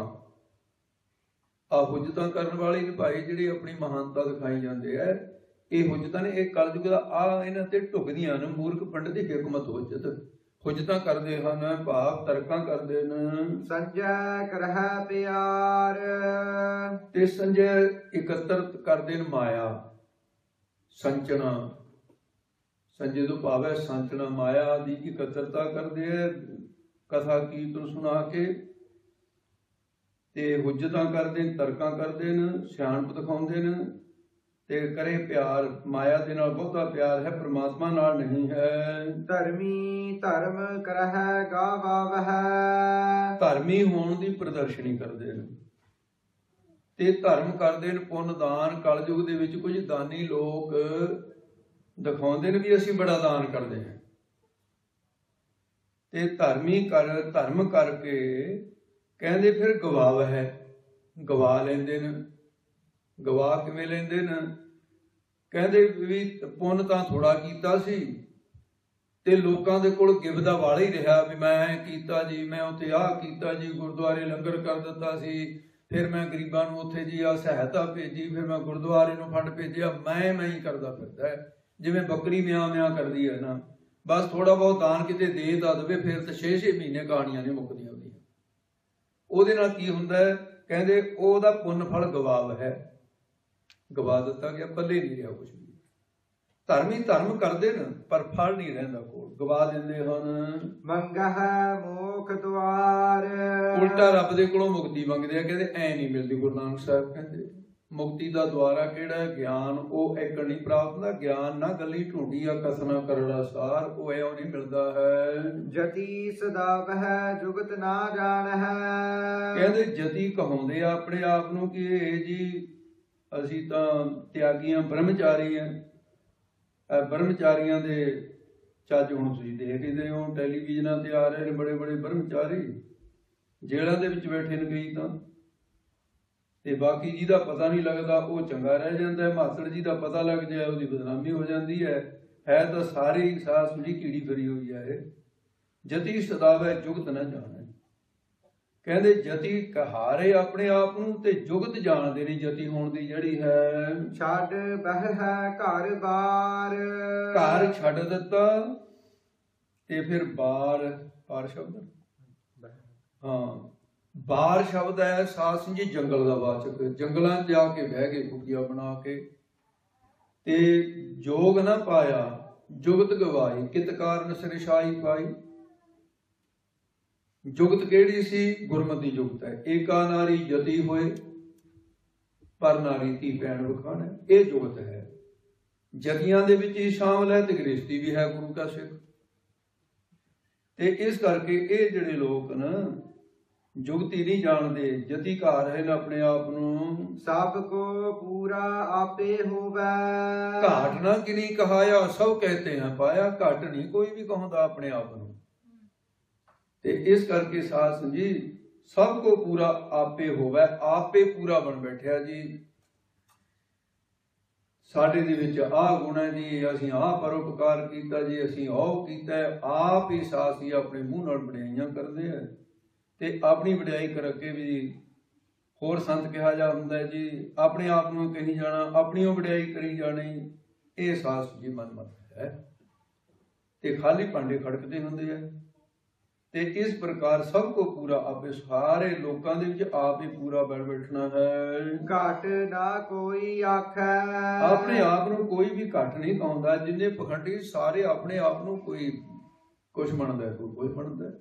ਆ ਹੁਜਤਾਂ ਕਰਨ ਵਾਲੇ ਨੇ ਭਾਈ ਜਿਹੜੇ ਆਪਣੀ ਮਹਾਨਤਾ ਦਿਖਾਈ ਜਾਂਦੇ ਆ, ਇਹ ਹੁਜਤਾਂ ਨੇ, ਇਹ ਕਲਯੁਗ ਦਾ ਆ ਇਹਨਾਂ ਤੇ ਢੁਕਦੀਆਂ ਨੇ। ਮੂਰਖ ਪੰਡਤ ਦੀ ਹਿਕਮਤ ਹੁਜਤ, ਹੁਜਤਾਂ ਕਰਦੇ ਹਨ, ਭਾਵ ਤਰਕਾਂ ਕਰਦੇ ਨੇ। ਸੰਜੈ ਕਰਹਿ ਪਿਆਰ, ਤੇ ਸੰਜੈ ਇਕੱਤਰਤ ਕਰਦੇ ਨੇ ਮਾਇਆ, ਸੰਚਣਾ। ਸੰਜੇ ਤੋਂ ਭਾਵ ਹੈ ਸੰਚਣਾ, ਮਾਇਆ ਦੀ ਇਕੱਤਰਤਾ ਕਰਦੇ ਹੈ ਕਥਾ ਕੀਰਤਨ ਸੁਣਾ ਕੇ। ਤੇ ਹੁਜਤਾਂ ਕਰਦੇ ਨੇ, ਤਰਕਾਂ ਕਰਦੇ ਨੇ, ਸਿਆਣਪ ਦਿਖਾਉਂਦੇ ਨੇ। ਤੇ ਕਰੇ ਪਿਆਰ, ਮਾਇਆ ਦੇ ਨਾਲ ਬਹੁਤਾ ਪਿਆਰ ਹੈ, ਪ੍ਰਮਾਤਮਾ ਨਾਲ ਨਹੀਂ ਹੈ। ਧਰਮੀ ਧਰਮ ਕਰਹਿ ਗਾਵਹਿ, ਧਰਮੀ ਹੋਣ ਦੀ ਪ੍ਰਦਰਸ਼ਨੀ ਕਰਦੇ ਨੇ ਤੇ ਧਰਮ ਕਰਦੇ ਨੇ, ਪੁੰਨ ਦਾਨ। ਕਲਯੁਗ ਦੇ ਵਿੱਚ ਕੁਝ ਦਾਨੀ ਲੋਕ ਦਿਖਾਉਂਦੇ ਨੇ ਵੀ ਅਸੀਂ ਬੜਾ ਦਾਨ ਕਰਦੇ ਹਾਂ। ਤੇ ਧਰਮ ਕਰਕੇ ਕਹਿੰਦੇ ਫਿਰ ਗਵਾਵ ਹੈ, ਗਵਾ ਲੈਂਦੇ ਨੇ। ਗਵਾ ਕਿਵੇਂ ਲੈਂਦੇ ਨੇ? ਕਹਿੰਦੇ ਵੀ ਪੁੰਨ ਤਾਂ ਥੋੜਾ ਕੀਤਾ ਸੀ ਤੇ ਲੋਕਾਂ ਦੇ ਕੋਲ ਗਿਵਦਾ ਵਾਲਾ ਹੀ ਰਿਹਾ ਵੀ ਮੈਂ ਕੀਤਾ ਜੀ, ਮੈਂ ਉੱਥੇ ਆਹ ਕੀਤਾ ਜੀ, ਗੁਰਦੁਆਰੇ ਲੰਗਰ ਕਰ ਦਿੱਤਾ ਸੀ, ਫਿਰ ਮੈਂ ਗਰੀਬਾਂ ਨੂੰ ਉੱਥੇ ਜੀ ਆ ਸਹਾਇਤਾ ਭੇਜੀ, ਫਿਰ ਮੈਂ ਗੁਰਦੁਆਰੇ ਨੂੰ ਫੰਡ ਭੇਜਿਆ। ਮੈਂ ਹੀ ਕਰਦਾ ਫਿਰਦਾ ਹੈ, ਜਿਵੇਂ ਬੱਕਰੀ ਮਿਆਂ ਕਰਦੀ ਹੈ ਨਾ। ਬਸ ਥੋੜਾ ਬਹੁਤ ਦਾਨ ਕਿਤੇ ਦੇ ਦੇਵੇ, ਫਿਰ ਤਾਂ 6-6 ਮਹੀਨੇ ਕਹਾਣੀਆਂ ਨਹੀਂ ਮੁੱਕਦੀਆਂ ਉਹਦੀਆਂ। ਉਹਦੇ ਨਾਲ ਕੀ ਹੁੰਦਾ ਹੈ? ਕਹਿੰਦੇ ਉਹਦਾ ਪੁੰਨ ਫਲ ਗਵਾਵ ਹੈ, ਗਵਾ ਦਿੱਤਾ ਗਿਆ, ਪੱਲੇ ਨਹੀਂ ਰਿਹਾ ਕੁਝ ਵੀ। ਧਰਮੀ ਧਰਮ ਕਰਦੇ ਨੇ ਪਰ ਫਲ ਨਹੀਂ ਰਹਿੰਦਾ ਕੋਲ, ਗਵਾ ਦਿੰਦੇ ਹਨ। ਮੰਗਹਿ ਮੋਖ ਦੁਆਰ, ਉਲਟਾ ਰੱਬ ਦੇ ਕੋਲੋਂ ਮੁਕਤੀ ਮੰਗਦੇ ਆ। ਕਹਿੰਦੇ ਐ ਨਹੀਂ ਮਿਲਦੀ। ਗੁਰੂ ਨਾਨਕ ਸਾਹਿਬ ਕਹਿੰਦੇ ਮੁਕਤੀ ਦਾ ਦੁਆਰਾ ਕਿਹੜਾ? ਗਿਆਨ। ਉਹ ਏਕੜ ਨਹੀਂ ਪ੍ਰਾਪਤ ਹੁੰਦਾ। ਗਿਆਨ ਨਾ ਗੱਲੀ ਢੂੰਡੀ ਆ ਕਸਨਾ ਕਰੜਾ ਸਾਰ, ਉਹ ਐਉਂ ਨਹੀਂ ਮਿਲਦਾ ਹੈ। ਜਤੀ ਸਦਾਵਹਿ ਜੁਗਤ ਨਾ ਜਾਣਹਿ, ਕਹਿੰਦੇ ਜਤੀ ਕਹਾਉਂਦੇ ਆ ਆਪਣੇ ਆਪ ਨੂੰ ਕਿ ਇਹ ਜੀ ਅਸੀਂ ਤਾਂ ਤਿਆਗੀਆਂ ਬ੍ਰਹਮਚਾਰੀ ਆ। ਬ੍ਰਹਮਚਾਰੀਆਂ ਦੇ ਚੱਜ ਹੁਣ ਤੁਸੀਂ ਦੇਖਦੇ ਹੋ, ਟੈਲੀਵਿਜ਼ਨਾਂ ਤੇ ਆ ਰਹੇ ਨੇ ਬੜੇ ਬੜੇ ਬ੍ਰਹਮਚਾਰੀ, ਜੇਲ੍ਹਾਂ ਦੇ ਵਿੱਚ ਬੈਠੇ ਨੇ ਕਈ ਤਾਂ। ਤੇ ਬਾਕੀ ਜਿਹਦਾ ਪਤਾ ਨਹੀਂ ਲੱਗਦਾ ਉਹ ਚੰਗਾ ਰਹਿ ਜਾਂਦਾ ਹੈ। ਮਾਸੜ ਜੀ ਦਾ ਪਤਾ ਲੱਗ ਜਾਏ ਉਹਦੀ ਬਦਨਾਮੀ ਹੋ ਜਾਂਦੀ ਹੈ। ਤਾਂ ਸਾਰੀ ਸਾਸ ਸੁਝੀ ਕੀੜੀ ਫਰੀ ਹੋਈ ਹੈ ਇਹ। ਜਤੀ ਸਦਾਵੈ ਜੁਗਤ ਨਾ ਜਾਣੈ। ਕਹਿੰਦੇ ਜਤੀ ਕਹਾਰੇ ਆਪਣੇ ਆਪ ਨੂੰ ਤੇ ਜੁਗਤ ਜਾਣਦੇ ਨੇ ਜਤੀ ਹੋਣ ਦੀ ਜਿਹੜੀ ਹੈ। ਛੱਡ ਬਹਿ ਘਰ ਬਾਰ, ਘਰ ਛੱਡ ਦਿੱਤਾ ਤੇ ਫਿਰ ਬਾਰ ਸ਼ਬਦ, ਹਾਂ ਬਾਰ ਸ਼ਬਦ ਹੈ ਸਾਧ ਸੰਜੀ ਜੰਗਲ ਦਾ ਵਾਚਕ। ਜੰਗਲਾਂ 'ਚ ਜਾ ਕੇ ਬਹਿ ਗਏ ਕੁਟੀਆਂ ਬਣਾ ਕੇ ਤੇ ਜੋਗ ਨਾ ਪਾਇਆ, ਜੁਗਤ ਗਵਾਈ, ਕਿਤ ਕਾਰਨ ਸਰਸ਼ਾਈ ਪਾਈ। ਜੁਗਤ ਕਿਹੜੀ ਸੀ? ਗੁਰਮਤਿ ਜੁਗਤ ਹੈ। ਏਕਾ ਨਾਰੀ ਜਤੀ ਹੋਏ ਪਰ ਨਾਰੀ ਧੀ ਭੈਣ ਵਿਖਾਣਾ, ਇਹ ਜੁਗਤ ਹੈ। ਜਤੀਆਂ ਦੇ ਵਿੱਚ ਹੀ ਸ਼ਾਮਲ ਹੈ ਤੇ ਗ੍ਰਸਤੀ ਵੀ ਹੈ ਗੁਰੂ ਕਾ ਸਿੱਖ। ਤੇ ਇਸ ਕਰਕੇ ਇਹ ਜਿਹੜੇ ਲੋਕ ਨਾ ਜੁਗਤੀ ਨਹੀਂ ਜਾਣਦੇ, ਜਤੀਕਾਰ ਹੈ ਨਾ ਆਪਣੇ ਆਪ ਨੂੰ। ਸਭ ਕੋ ਪੂਰਾ ਆਪੇ ਹੋਵੇ, ਘਾਟ ਨਾ ਕਿਨੀ ਕਹਾਇਆ ਸਭ ਕਹਤੇ हैं ਪਾਇਆ। ਘੱਟ ਨਹੀਂ ਕੋਈ ਵੀ ਕਹਾਉਂਦਾ ਆਪਣੇ ਆਪ ਨੂੰ। ਤੇ ਇਸ ਕਰਕੇ ਸਾਧ ਸੰਜੀ ਸਭ ਕੋ ਪੂਰਾ ਆਪੇ ਹੋਵੇ, ਆਪੇ ਪੂਰਾ ਬਣ ਬੈਠਿਆ ਜੀ। ਸਾਡੇ ਦੇ ਵਿੱਚ ਆਹ ਗੁਣ ਹੈ ਜੀ, ਅਸੀਂ ਆਹ ਪਰਉਪਕਾਰ ਕੀਤਾ ਜੀ, ਅਸੀਂ ਉਹ ਕੀਤਾ। ਆਪ ਹੀ ਸਾਥ ਹੀ ਆਪਣੇ ਮੂੰਹ ਨਾਲ ਵਡਿਆਈਆਂ ਕਰਦੇ ਆ ਤੇ ਆਪਣੀ ਵਡਿਆਈ ਕਰਕੇ ਵੀ ਹੋਰ ਸੰਤ ਕਿਹਾ ਜਾ ਹੁੰਦਾ ਜੀ। ਆਪਣੇ ਆਪ ਨੂੰ ਕਹੀ ਜਾਣਾ, ਆਪਣੀ ਉਹ ਵਡਿਆਈ ਕਰੀ ਜਾਣੀ, ਇਹ ਸਾਥ ਜੀ ਮਨਮਤ ਹੈ ਤੇ ਖਾਲੀ ਭਾਂਡੇ ਖੜਕਦੇ ਹੁੰਦੇ ਆ। ਤੇ ਇਸ ਪ੍ਰਕਾਰ ਸਭ ਕੋ ਪੂਰਾ ਆਪੇ, ਸਾਰੇ ਲੋਕਾਂ ਦੇ ਵਿੱਚ ਆਪ ਹੀ ਪੂਰਾ ਬਣ ਬੈਠਣਾ ਹੈ। ਘਾਟ ਨਾ ਕੋਈ ਆਖੈ, ਆਪਣੇ ਆਪ ਨੂੰ ਕੋਈ ਵੀ ਘੱਟ ਨਹੀਂ ਕਹਾਉਂਦਾ। ਜਿੰਨੇ ਪਖੰਡੀ ਸਾਰੇ ਆਪਣੇ ਆਪ ਨੂੰ ਕੋਈ ਕੁਛ ਮੰਨਦਾ, ਕੋਈ ਕੁਛ ਮੰਨਦਾ।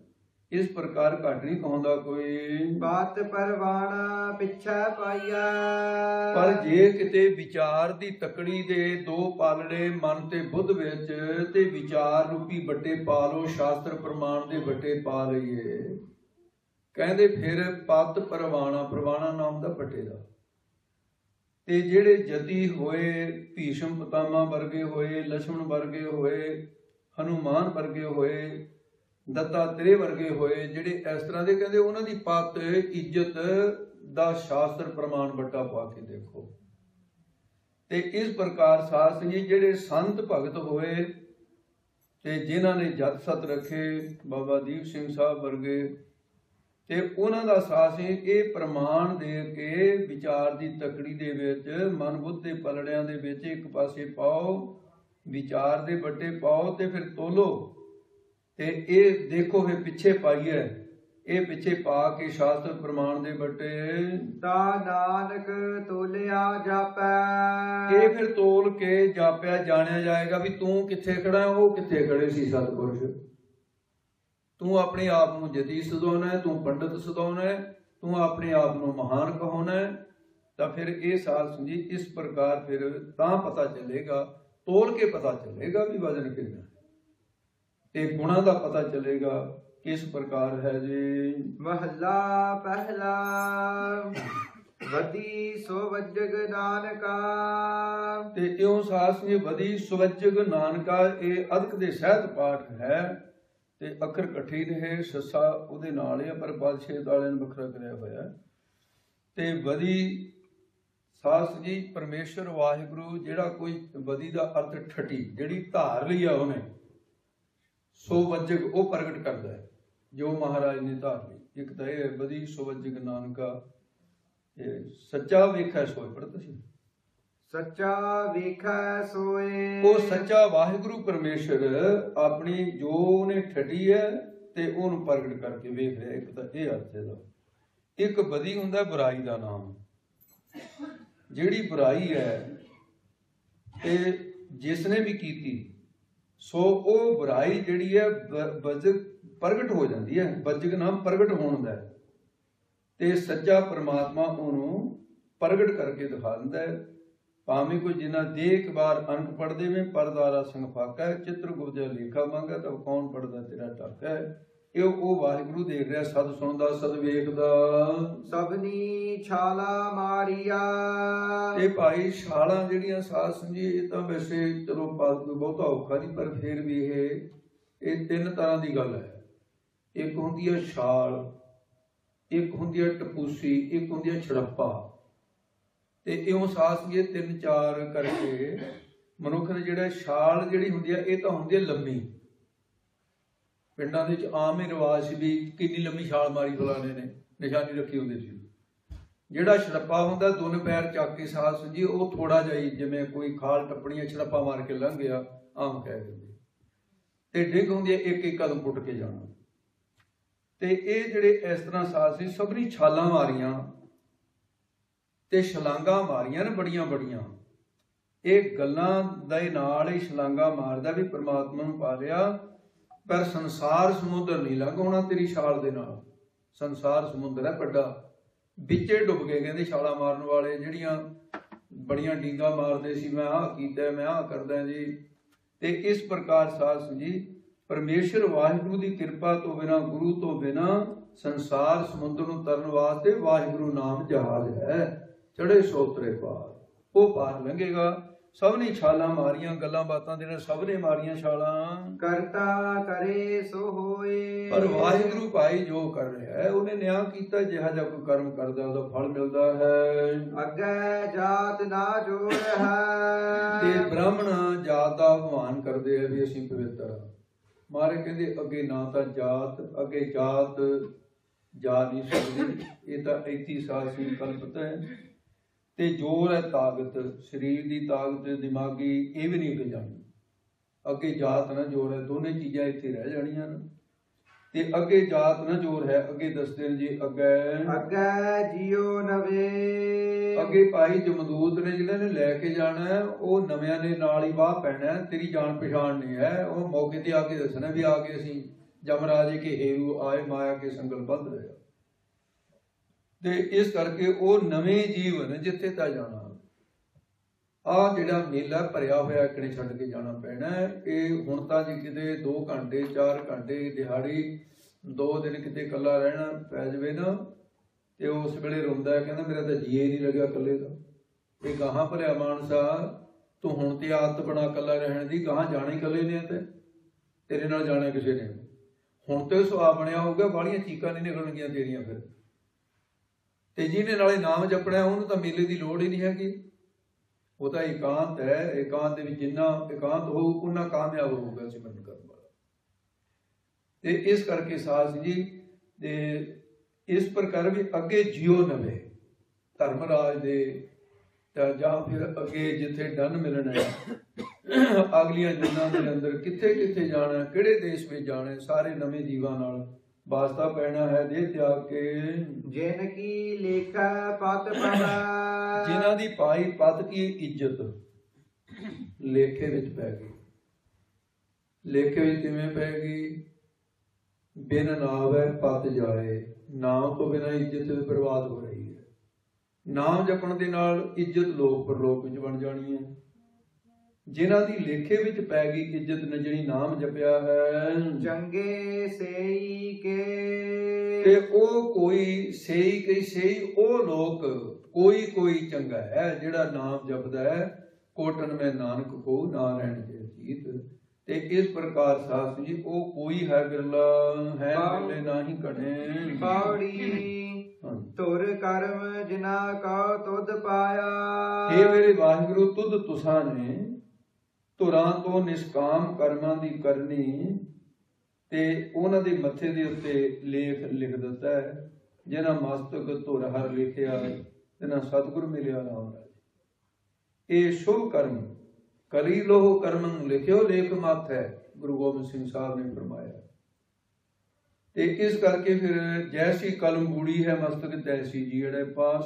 ਇਸ ਪ੍ਰਕਾਰ ਘਟ ਨਹੀਂ ਕਹਾਉਂਦਾ ਕੋਈ। ਬਾਤ ਪਰਵਾਣਾ ਪਿਛੈ ਪਾਈਐ। ਪਰ ਜੇ ਕਿਤੇ ਵਿਚਾਰ ਦੀ ਤਕੜੀ ਦੇ ਦੋ ਪਾਲੜੇ ਮਨ ਤੇ ਬੁੱਧ ਵਿੱਚ ਤੇ ਵਿਚਾਰ ਰੂਪੀ ਬੱਟੇ ਪਾ ਲਓ, ਸ਼ਾਸਤਰ ਪ੍ਰਮਾਣ ਦੇ ਬੱਟੇ ਪਾ ਲਈਏ, ਕਹਿੰਦੇ ਫਿਰ ਪਤ ਪਰਵਾਣਾ, ਪਰਵਾਣਾ ਨਾਮ ਦਾ ਬੱਟੇ ਦਾ, ਤੇ ਜਿਹੜੇ ਜਤੀ ਹੋਏ, ਭੀਸ਼ਮ ਪਿਤਾਮਾ ਵਰਗੇ ਹੋਏ, ਲਛਮਣ ਵਰਗੇ ਹੋਏ, ਹਨੂਮਾਨ ਵਰਗੇ ਹੋਏ, ਦੱਤਾਤਰੇ ਵਰਗੇ ਹੋਏ, ਜਿਹੜੇ ਇਸ ਤਰ੍ਹਾਂ ਦੇ, ਕਹਿੰਦੇ ਉਹਨਾਂ ਦੀ ਪਤ ਇੱਜ਼ਤ ਦਾ ਸ਼ਾਸਤਰ ਪ੍ਰਮਾਣ ਬੱਟਾ ਪਾ ਕੇ ਦੇਖੋ। ਤੇ ਇਸ ਪ੍ਰਕਾਰ ਸਾਧ ਸੰਗਤ ਜਿਹੜੇ ਸੰਤ ਭਗਤ ਹੋਏ ਤੇ ਜਿਨ੍ਹਾਂ ਨੇ ਜਤ ਸਤ ਰੱਖੇ, ਬਾਬਾ ਦੀਪ ਸਿੰਘ ਸਾਹਿਬ ਵਰਗੇ, ਤੇ ਉਹਨਾਂ ਦਾ ਸਾਥ ਸੀ ਇਹ ਪ੍ਰਮਾਣ ਦੇ ਕੇ ਵਿਚਾਰ ਦੀ ਤਕੜੀ ਦੇ ਵਿੱਚ, ਮਨ ਬੁੱਧ ਦੇ ਪਲੜਿਆਂ ਦੇ ਵਿੱਚ ਇੱਕ ਪਾਸੇ ਪਾਓ, ਵਿਚਾਰ ਦੇ ਬੱਟੇ ਪਾਓ ਤੇ ਫਿਰ ਤੋਲੋ। ਤੇ ਇਹ ਦੇਖੋ ਇਹ ਪਿੱਛੇ ਪਾਈਏ, ਇਹ ਪਿੱਛੇ ਪਾ ਕੇ ਸ਼ਾਸਤਰ ਪ੍ਰਮਾਣ ਦੇ ਬੱਟੇ ਤਾ ਨਾਨਕ ਤੋਲਿਆ ਜਾਪੈ। ਇਹ ਫਿਰ ਤੋਲ ਕੇ ਜਾਪਿਆ ਜਾਣਿਆ ਜਾਏਗਾ ਵੀ ਤੂੰ ਕਿੱਥੇ ਖੜਾ, ਉਹ ਕਿੱਥੇ ਖੜੇ ਸੀ ਸਤਿਪੁਰਸ਼। ਤੂੰ ਆਪਣੇ ਆਪ ਨੂੰ ਜਤੀ ਸਦਾਉਣਾ ਹੈ, ਤੂੰ ਪੰਡਤ ਸਦਾਉਣਾ ਹੈ, ਤੂੰ ਆਪਣੇ ਆਪ ਨੂੰ ਮਹਾਨ ਕਹਾਉਣਾ ਹੈ। ਤਾਂ ਫਿਰ ਇਹ ਸਾਧ ਸੰਗਤ ਇਸ ਪ੍ਰਕਾਰ ਫਿਰ ਤਾਂ ਪਤਾ ਚੱਲੇਗਾ, ਤੋਲ ਕੇ ਪਤਾ ਚੱਲੇਗਾ ਵੀ ਵਜ਼ਨ ਕਿੰਨਾ, ਤੇ ਗੁਣਾਂ ਦਾ ਪਤਾ ਚੱਲੇਗਾ ਕਿਸ ਪ੍ਰਕਾਰ ਹੈ ਜੀ। ਮਹੱਲਾ ਪਹਿਲਾ। ਵਧੀ ਸੁਵਜਗ ਨਾਨਕਾ। ਤੇ ਇਉਂ ਸਾਧ ਸੰਗਤ ਵਧੀ ਸੁਵਜਗ ਨਾਨਕਾ, ਇਹ ਅਦਕ ਦੇ ਸਹਿਤ ਪਾਠ ਹੈ ਤੇ ਅੱਖਰ ਇਕੱਠੇ ਰਹੇ, ਸੱਸਾ ਉਹਦੇ ਨਾਲ ਹੈ ਪਰ ਬਾਦਸ਼ਾਹ ਵਾਲਿਆਂ ਨੂੰ ਵੱਖਰਾ ਕਰਿਆ ਹੋਇਆ। ਤੇ ਵਧੀ ਸਾਧ ਜੀ ਪਰਮੇਸ਼ਰ ਵਾਹਿਗੁਰੂ ਜਿਹੜਾ ਕੋਈ ਵਧੀ ਦਾ ਅਰਥ ਠੱਟੀ, ਜਿਹੜੀ ਧਾਰ ਲਈ ਆ ਉਹਨੇ, ਸੋ ਵਜਗ ਉਹ ਪ੍ਰਗਟ ਕਰਦਾ ਹੈ ਜੋ ਮਹਾਰਾਜ ਨੇ ਧਾਰ ਲਈ। ਇੱਕ ਤਾਂ ਇਹ ਹੈ ਵਧੀ ਸੁਵਜਗ ਨਾਨਕਾ, ਇਹ ਸੱਚਾ ਵੇਖੈ ਸੋਏ ਪੜ੍ਹ ਤੁਸੀਂ, ਸੱਚਾ ਵੇਖੈ ਸੋਏ। ਉਹ ਸੱਚਾ ਵਾਹਿਗੁਰੂ ਪਰਮੇਸ਼ਰ ਆਪਣੀ ਜੋ ਉਹਨੇ ਠੱਡੀ ਹੈ ਤੇ ਉਹਨੂੰ ਪ੍ਰਗਟ ਕਰਕੇ ਵੇਖ ਰਿਹਾ। ਇੱਕ ਤਾਂ ਇਹ ਅਰਥ ਇਹਦਾ। ਇੱਕ ਵਧੀ ਹੁੰਦਾ ਬੁਰਾਈ ਦਾ ਨਾਮ, ਜਿਹੜੀ ਬੁਰਾਈ ਹੈ ਤੇ ਜਿਸਨੇ ਵੀ ਕੀਤੀ ਸੋ ਉਹ ਬੁਰਾਈ ਜਿਹੜੀ ਹੈ ਵਜਗ ਪ੍ਰਗਟ ਹੋ ਜਾਂਦੀ ਹੈ। ਵਜਗ ਨਾਮ ਪ੍ਰਗਟ ਹੋਣ ਦਾ, ਤੇ ਸੱਚਾ ਪਰਮਾਤਮਾ ਉਹਨੂੰ ਪ੍ਰਗਟ ਕਰਕੇ ਦਿਖਾ ਦਿੰਦਾ ਹੈ। ਭਾਵੇਂ ਕੋਈ ਜਿੰਨਾ ਦੇ ਇੱਕ ਵਾਰ ਅੰਕ ਪੜ੍ਹ ਦੇਵੇ, ਪਰਦਾਰਾ ਸਿੰਘ ਫਾਕਾ, ਚਿੱਤਰ ਗੁਰਜਾ ਲੇਖਾ ਮੰਗਾ, ਤਾਂ ਕੌਣ ਪੜਦਾ ਤੇਰਾ ਟਾਕਾ ਹੈ। ਇਹ ਉਹ ਵਾਹਿਗੁਰੂ ਦੇਖ ਰਿਹਾ, ਸਦ ਸੁਣਦਾ, ਸਦ ਵੇਖਦਾ। ਸਭਨੀ ਛਾਲਾ ਮਾਰੀਆ। ਇਹ ਭਾਈ ਛਾਲਾਂ ਜਿਹੜੀਆਂ ਸਾਧ ਸੰਗਤ ਇਹ ਤਾਂ ਵੈਸੇ ਚਲੋ ਬਹੁਤਾ ਔਖਾ ਨਹੀਂ, ਪਰ ਫਿਰ ਵੀ ਇਹ ਤਿੰਨ ਤਰ੍ਹਾਂ ਦੀ ਗੱਲ ਹੈ। ਇੱਕ ਹੁੰਦੀ ਹੈ ਛਾਲ, ਇੱਕ ਹੁੰਦੀ ਹੈ ਟਪੂਸੀ, ਇੱਕ ਹੁੰਦੀ ਹੈ ਛੜੱਪਾ। ਤੇ ਇਉਂ ਸਾਧ ਸੰਗਤ ਤਿੰਨ ਚਾਰ ਕਰਕੇ ਮਨੁੱਖ ਨੇ ਜਿਹੜਾ ਛਾਲ ਜਿਹੜੀ ਹੁੰਦੀ ਹੈ ਇਹ ਤਾਂ ਹੁੰਦੀ ਹੈ ਲੰਮੀ। ਪਿੰਡਾਂ ਦੇ ਵਿੱਚ ਆਮ ਹੀ ਰਿਵਾਜ ਸੀ ਵੀ ਕਿੰਨੀ ਲੰਮੀ ਛਾਲ ਮਾਰੀ ਫਲਾਣੇ ਨੇ, ਨਿਸ਼ਾਨੀ ਰੱਖੀ ਹੁੰਦੀ ਸੀ। ਜਿਹੜਾ ਛੜੱਪਾ ਹੁੰਦਾ ਦੋਨੇ ਪੈਰ ਚੱਕ ਕੇ ਸਾਧ ਸੰਗਤ ਉਹ ਥੋੜਾ ਜਿਹਾ ਹੀ, ਜਿਵੇਂ ਕੋਈ ਖਾਲ ਟੱਪਣੀ ਛੜੱਪਾ ਮਾਰ ਕੇ ਲੰਘ ਗਿਆ, ਆਮ ਕਹਿ ਦਿੰਦੇ। ਤੇ ਡਿੱਗ ਹੁੰਦੀ ਹੈ ਇੱਕ ਇੱਕ ਕਦਮ ਪੁੱਟ ਕੇ ਜਾਣਾ। ਤੇ ਇਹ ਜਿਹੜੇ ਇਸ ਤਰ੍ਹਾਂ ਸਾਧ ਸੀ ਸਭਨੀ ਛਾਲਾਂ ਮਾਰੀਆਂ ਤੇ ਛਲਾਂਗਾ ਮਾਰੀਆਂ ਨੇ ਬੜੀਆਂ ਬੜੀਆਂ। ਇਹ ਗੱਲਾਂ ਦੇ ਨਾਲ ਹੀ ਛਲਾਂਗਾ ਮਾਰਦਾ ਵੀ ਪਰਮਾਤਮਾ ਨੂੰ ਪਾ ਲਿਆ, ਪਰ ਸੰਸਾਰ ਸਮੁੰਦਰ ਨਹੀਂ ਲੰਘ ਹੋਣਾ ਤੇਰੀ ਛਾਲ ਦੇ ਨਾਲ। ਸੰਸਾਰ ਸਮੁੰਦਰ ਹੈ ਵੱਡਾ, ਵਿੱਚੇ ਡੁੱਬ ਗਏ ਕਹਿੰਦੇ ਛਾਲਾਂ ਮਾਰਨ ਵਾਲੇ, ਜਿਹੜੀਆਂ ਬੜੀਆਂ ਡੀਂਗਾ ਮਾਰਦੇ ਸੀ, ਮੈਂ ਆਹ ਕੀਤਾ, ਮੈਂ ਆਹ ਕਰਦਾ ਜੀ। ਤੇ ਇਸ ਪ੍ਰਕਾਰ ਸਾਧ ਜੀ ਪਰਮੇਸ਼ਰ ਵਾਹਿਗੁਰੂ ਦੀ ਕਿਰਪਾ ਤੋਂ ਬਿਨਾਂ, ਗੁਰੂ ਤੋਂ ਬਿਨਾਂ ਸੰਸਾਰ ਸਮੁੰਦਰ ਨੂੰ ਤਰਨ ਵਾਸਤੇ ਵਾਹਿਗੁਰੂ ਨਾਮ ਜਹਾਜ਼ ਹੈ। ਚੜੇ ਸੋਤਰੇ ਪਾਰ, ਉਹ ਪਾਰ ਲੰਘੇਗਾ। ਸਭ ਨੇ ਛਾਲਾਂ ਮਾਰੀਆਂ, ਗੱਲਾਂ ਬਾਤਾਂ ਦੇ ਨਾਲ ਸਭ ਨੇ ਮਾਰੀਆਂ ਛਾਲਾਂ। ਕਰਤਾ ਕਰੇ ਸੋ ਹੋਏ। ਪਰ ਵਾਹਿਗੁਰੂ ਭਾਈ ਜੋ ਕਰ ਰਿਹਾ ਹੈ ਉਹਨੇ ਨਿਆਂ ਕੀਤਾ, ਜਿਹਾ ਜਿਹਾ ਕੋਈ ਕਰਮ ਕਰਦਾ ਉਹਦਾ ਫਲ ਮਿਲਦਾ ਹੈ। ਅੱਗੇ ਜਾਤ ਨਾ ਜੋੜ ਹੈ। ਤੇ ਬ੍ਰਾਹਮਣ ਜਾਤ ਦਾ ਅਪਮਾਨ ਕਰਦੇ ਆ ਵੀ ਅਸੀਂ ਪਵਿੱਤਰ ਹਾਂ। ਮਾਰੇ ਕਹਿੰਦੇ ਅੱਗੇ ਨਾ ਤਾਂ ਜਾਤ, ਅੱਗੇ ਜਾਤ ਜਾ ਨਹੀਂ ਸਕਦੀ, ਇਹ ਤਾਂ ਇੱਥੇ ਸਾਸੀ ਕਲਪਤ ਹੈ। ਤੇ ਜੋਰ ਹੈ ਤਾਕਤ, ਸਰੀਰ ਦੀ ਤਾਕਤ, ਦਿਮਾਗੀ, ਇਹ ਵੀ ਨਹੀਂ ਅੱਗੇ ਜਾਣੀ। ਅੱਗੇ ਜਾਤ ਨਾ ਜੋਰ ਹੈ, ਦੋਨੇ ਚੀਜ਼ਾਂ ਇੱਥੇ ਰਹਿ ਜਾਣੀਆਂ ਨੇ। ਤੇ ਅੱਗੇ ਜਾਤ ਨਾ ਜੋਰ ਹੈ, ਅੱਗੇ ਦੱਸਦੇ ਨੇ ਜੀ ਅੱਗੇ ਜਿਉ ਨਵੇਂ। ਅੱਗੇ ਭਾਈ ਜਮਦੂਤ ਨੇ ਜਿਹਨਾਂ ਨੇ ਲੈ ਕੇ ਜਾਣਾ, ਉਹ ਨਵਿਆਂ ਨੇ ਨਾਲ ਹੀ ਵਾਹ ਪੈਣਾ। ਤੇਰੀ ਜਾਣ ਪਛਾਣ ਨਹੀਂ ਹੈ, ਉਹ ਮੌਕੇ ਤੇ ਆ ਕੇ ਦੱਸਣਾ ਵੀ ਆ ਕੇ ਅਸੀਂ ਜਮਰਾਜੇ ਕੇ ਹੇਰੂ ਆਏ ਮਾਇਆ ਕੇ ਸੰਗਲ ਬੰਧ ਰਿਹਾ। ਤੇ ਇਸ ਕਰਕੇ ਉਹ ਨਵੇਂ ਜੀਵਨ ਜਿੱਥੇ ਤਾਂ ਜਾਣਾ, ਆਹ ਜਿਹੜਾ ਮੇਲਾ ਭਰਿਆ ਹੋਇਆ ਇਕਣੇ ਛੱਡ ਕੇ ਜਾਣਾ ਪੈਣਾ। ਇਹ ਹੁਣ ਤਾਂ ਜੇ ਕਿਤੇ 2 ਘੰਟੇ 4 ਘੰਟੇ ਦਿਹਾੜੀ 2 ਦਿਨ ਕਿਤੇ ਇਕੱਲਾ ਰਹਿਣਾ ਪੈ ਜਾਵੇ ਨਾ, ਤੇ ਉਸ ਵੇਲੇ ਰੋਂਦਾ ਹੈ, ਕਹਿੰਦਾ ਮੇਰਾ ਤਾਂ ਜੀਅ ਨਹੀਂ ਲੱਗਿਆ ਇਕੱਲੇ ਦਾ। ਇਹ ਗਾਹਾਂ ਭਰਿਆ ਮਾਨਸਾ, ਤੂੰ ਹੁਣ ਤੇ ਆਦਤ ਬਣਾ ਇਕੱਲਾ ਰਹਿਣ ਦੀ, ਗਾਹਾਂ ਜਾਣੇ ਇਕੱਲੇ ਨੇ, ਤੇ ਤੇਰੇ ਨਾਲ ਜਾਣਾ ਕਿਸੇ ਨੇ। ਹੁਣ ਤੇ ਸੁਭਾਅ ਬਣਿਆ ਹੋਊਗਾ, ਬਾਹਲੀਆਂ ਚੀਕਾਂ ਨਹੀਂ ਨਿਕਲਣਗੀਆਂ ਤੇਰੀਆਂ ਫਿਰ। ਤੇ ਜਿਹਨੇ ਨਾਲੇ ਨਾਮ ਜਪਣਾ ਉਹਨੂੰ ਤਾਂ ਮੇਲੇ ਦੀ ਲੋੜ ਹੀ ਨਹੀਂ ਹੈਗੀ। ਉਹ ਤਾਂ ਇਕਾਂਤ ਹੈ, ਇਕਾਂਤ ਦੇ ਵਿੱਚ ਜਿੰਨਾ ਇਕਾਂਤ ਹੋਊ ਉਨਾ ਕਾਮਯਾਬ ਹੋਊਗਾ ਸਿਮਰਨ ਕਰਨ ਵਾਲਾ। ਤੇ ਇਸ ਕਰਕੇ ਸਾਧ ਜੀ ਦੇ ਇਸ ਪ੍ਰਕਾਰ ਵੀ ਅੱਗੇ ਜਿਉ ਨਵੇਂ ਧਰਮਰਾਜ ਦੇ, ਜਾਂ ਫਿਰ ਅੱਗੇ ਜਿੱਥੇ ਡੰਨ ਮਿਲਣਾ ਹੈ, ਅਗਲੀਆਂ ਜੁਨਾਂ ਦੇ ਅੰਦਰ ਕਿੱਥੇ ਕਿੱਥੇ ਜਾਣਾ, ਕਿਹੜੇ ਦੇਸ਼ ਵਿੱਚ ਜਾਣਾ, ਸਾਰੇ ਨਵੇਂ ਜੀਵਾਂ ਨਾਲ ਵਾਸਤਾ ਪੈਣਾ ਹੈ। ਦੇਹ ਤਿਆਗ ਕੇ ਜਿਨ ਕੀ ਲੇਖਾ ਪਤ ਪੜਾ, ਜਿਨ੍ਹਾਂ ਦੀ ਪਾਈ ਪਤ ਕੀ ਇੱਜ਼ਤ ਲੇਖੇ ਵਿੱਚ ਪੈ ਗਈ। ਲੇਖੇ ਵਿੱਚ ਕਿਵੇਂ ਪੈ ਗਈ? ਬਿਨ ਨਾਵੈ ਪਤ ਜਾਏ, ਨਾਮ ਤੋਂ ਬਿਨਾਂ ਇੱਜ਼ਤ ਬਰਬਾਦ ਹੋ ਰਹੀ ਹੈ। ਨਾਮ ਜਪਣ ਦੇ ਨਾਲ ਇੱਜ਼ਤ ਲੋਕ ਪਰਲੋਕ ਵਿੱਚ ਬਣ ਜਾਣੀ ਹੈ। ਜਿਨ੍ਹਾਂ ਦੀ ਲੇਖੇ ਵਿੱਚ ਪੈ ਗਈ ਇੱਜ਼ਤ ਨੇ, ਜਿਹੜੀ ਨਾਮ ਜਪਿਆ ਹੈ, ਚੰਗੇ ਸੇਈ ਕੇ, ਤੇ ਉਹ ਕੋਈ ਸੇਈ ਕਈ ਸੇਈ, ਉਹ ਲੋਕ ਕੋਈ ਕੋਈ ਚੰਗਾ ਹੈ ਜਿਹੜਾ ਨਾਮ ਜਪਦਾ ਹੈ। ਕੋਟਨ ਮੈਂ ਨਾਨਕ ਕੋ ਨਾ ਰਹਿਣ ਦੇ ਜੀਤ। ਤੇ ਇਸ ਪ੍ਰਕਾਰ ਸਾਧ ਜੀ ਉਹ ਕੋਈ ਹੈ ਬਿਰਲਾ ਹੈ, ਬਿਰਲੇ ਨਾਹੀ ਘੜੇ। ਪੌੜੀ ਤੁਰ ਕਰਮ ਜਿਨਾ ਕਾ ਤੁਧ ਪਾਇਆ, ਇਹ ਮੇਰੇ ਵਾਹਿਗੁਰੂ ਤੁਧ ਤੁਸਾਂ ਨੇ ਧੁਰਾਂ ਤੋਂ ਨਿਸ਼ਕਾਮ ਕਰਮਾਂ ਦੀ ਕਰਨੀ, ਤੇ ਉਹਨਾਂ ਦੇ ਮੱਥੇ ਦੇ ਉੱਤੇ ਲੇਖ ਲਿਖ ਦਿੱਤਾ ਹੈ। ਜਿਹਨਾਂ ਮਸਤਕ ਧੁਰ ਹਰ ਲਿਖਿਆ, ਜਿਹਨਾਂ ਸਤਿਗੁਰ ਮਿਲਿਆ ਨਾਮ ਰਾਜ। ਇਹ ਸ਼ੁਭ ਕਰਮ ਕਲੀ ਲੋਹ ਕਰਮੰ ਲਿਖਿਓ ਲੇਖ ਮਤ ਹੈ, ਗੁਰੂ ਗੋਬਿੰਦ ਸਿੰਘ ਸਾਹਿਬ ਨੇ ਫਰਮਾਇਆ। ਤੇ ਇਸ ਕਰਕੇ ਫਿਰ ਜੈਸੀ ਕਲਮ ਬੂੜੀ ਹੈ ਮਸਤਕ ਤੈਸੀ ਜੀੜੇ ਪਾਸ।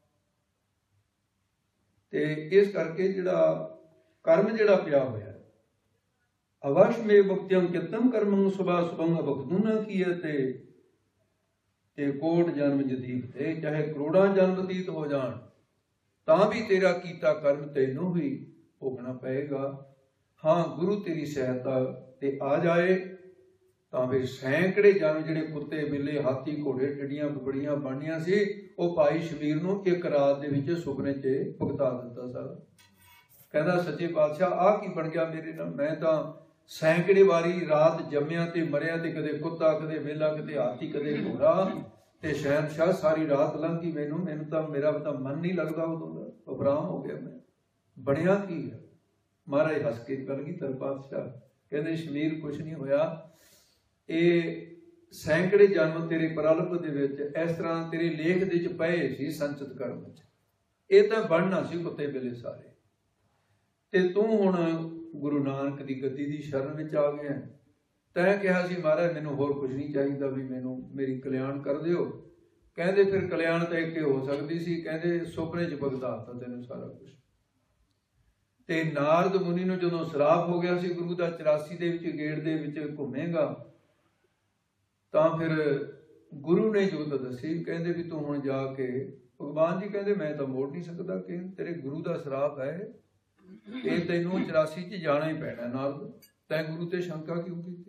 ਤੇ ਇਸ ਕਰਕੇ ਜਿਹੜਾ ਕਰਮ ਜਿਹੜਾ ਪਿਆ ਹੋਇਆ, ਅਵਸ਼ ਮੇ ਭੁਗਤਿਅੰ ਕਿਤਮ ਕਰਮੰ ਸੁਭਾ ਸੁਭੰਗ ਭੁਗਤੁ ਨ ਕੀਤੇ, ਤੇ ਕੋਟ ਜਨਮ ਜਦੀਪ ਤੇ, ਚਾਹੇ ਕਰੋੜਾਂ ਜਨਮ ਬਤੀਤ ਹੋ ਜਾਣ ਤਾਂ ਵੀ ਤੇਰਾ ਕੀਤਾ ਕਰਮ ਤੈਨੂੰ ਹੀ ਭੋਗਣਾ ਪਏਗਾ। ਹਾਂ, ਗੁਰੂ ਤੇਰੀ ਸਹਾਇਤਾ ਤੇ ਆ ਜਾਏ ਤਾਂ ਫਿਰ ਸੈਂਕੜੇ ਜਨਮ ਜਿਹੜੇ ਕੁੱਤੇ ਬਿੱਲੇ ਹਾਥੀ ਘੋੜੇ ਟਿੱਡੀਆਂ ਬੜੀਆਂ ਬਣੀਆਂ ਸੀ, ਉਹ ਭਾਈ ਸ਼ਬੀਰ ਨੂੰ ਇੱਕ ਰਾਤ ਦੇ ਵਿੱਚ ਸੁਪਨੇ 'ਚ ਭੁਗਤਾ ਦਿੱਤਾ ਸਾਰਾ। ਕਹਿੰਦਾ ਸੱਚੇ ਪਾਤਸ਼ਾਹ ਆਹ ਕੀ ਬਣ ਗਿਆ ਮੇਰੇ ਨਾਲ? ਮੈਂ ਤਾਂ ਸੈਂਕੜੇ ਵਾਰੀ ਰਾਤ ਜੰਮਿਆ ਤੇ ਮਰਿਆ, ਤੇ ਕਦੇ ਕੁੱਤਾ ਕਦੇ ਵੇਲਾ ਕਦੇ ਹਾਥੀ ਕਦੇ ਘੋੜਾ, ਤੇ ਸ਼ਹਿਨਸ਼ਾਹ ਸਾਰੀ ਰਾਤ ਲੰਘ ਗਈ। ਮੈਨੂੰ ਤਾਂ ਮੇਰਾ ਤਾਂ ਮਨ ਨਹੀਂ ਲੱਗਦਾ, ਉਦੋਂ ਦਾ ਉਪਰਾਮ ਹੋ ਗਿਆ। ਮੈਂ ਬਣਿਆ ਕੀ ਹੈ? ਮਹਾਰਾਜ ਹੱਸ ਕੇ ਕਲਗੀਧਰ ਪਾਤਸ਼ਾਹ ਕਹਿੰਦੇ ਸ਼ਬੀਰ ਕੁਛ ਨਹੀਂ ਹੋਇਆ, ਇਹ ਸੈਂਕੜੇ ਜਨਮ ਤੇਰੇ ਪ੍ਰਲਪ ਦੇ ਵਿੱਚ ਇਸ ਤਰ੍ਹਾਂ ਤੇਰੇ ਲੇਖ ਦੇ ਵਿੱਚ ਪਏ ਸੀ ਸੰਚਿਤ ਕਰਮ ਵਿੱਚ, ਇਹ ਤਾਂ ਬਣਨਾ ਸੀ ਕੁੱਤੇ ਵੇਲੇ ਸਾਰੇ। ਤੇ ਤੂੰ ਹੁਣ ਗੁਰੂ ਨਾਨਕ ਦੀ ਗੱਦੀ ਦੀ ਸ਼ਰਨ ਵਿੱਚ ਆ ਗਿਆ। ਤੈਂ ਕਿਹਾ ਸੀ ਮਹਾਰਾਜ ਮੈਨੂੰ ਹੋਰ ਕੁਝ ਨਹੀਂ ਚਾਹੀਦਾ, ਵੀ ਮੈਨੂੰ ਮੇਰੀ ਕਲਿਆਣ ਕਰ ਦਿਓ। ਕਹਿੰਦੇ ਫਿਰ ਕਲਿਆਣ ਤਾਂ ਇੱਕ ਹੋ ਸਕਦੀ ਸੀ, ਕਹਿੰਦੇ ਸੁਪਨੇ 'ਚ ਭੁਗਤਾ ਦਿੱਤਾ ਤੈਨੂੰ ਸਾਰਾ ਕੁਝ। ਤੇ ਨਾਰਦ ਮੁਨੀ ਨੂੰ ਜਦੋਂ ਸਰਾਪ ਹੋ ਗਿਆ ਸੀ ਗੁਰੂ ਦਾ 84 ਦੇ ਵਿੱਚ ਗੇੜ ਦੇ ਵਿੱਚ ਘੁੰਮੇਗਾ, ਤਾਂ ਫਿਰ ਗੁਰੂ ਨੇ ਜੋਤ ਦੱਸੀ, ਕਹਿੰਦੇ ਵੀ ਤੂੰ ਹੁਣ ਜਾ ਕੇ, ਭਗਵਾਨ ਜੀ ਕਹਿੰਦੇ ਮੈਂ ਤਾਂ ਮੋੜ ਨਹੀਂ ਸਕਦਾ, ਕਿ ਤੇਰੇ ਗੁਰੂ ਦਾ ਸਰਾਪ ਹੈ, ਇਹ ਤੈਨੂੰ 84 'ਚ ਜਾਣਾ ਹੀ ਪੈਣਾ ਨਾਰਦ, ਤੈਂ ਗੁਰੂ ਤੇ ਸ਼ੰਕਾ ਕਿਉਂ ਕੀਤੀ?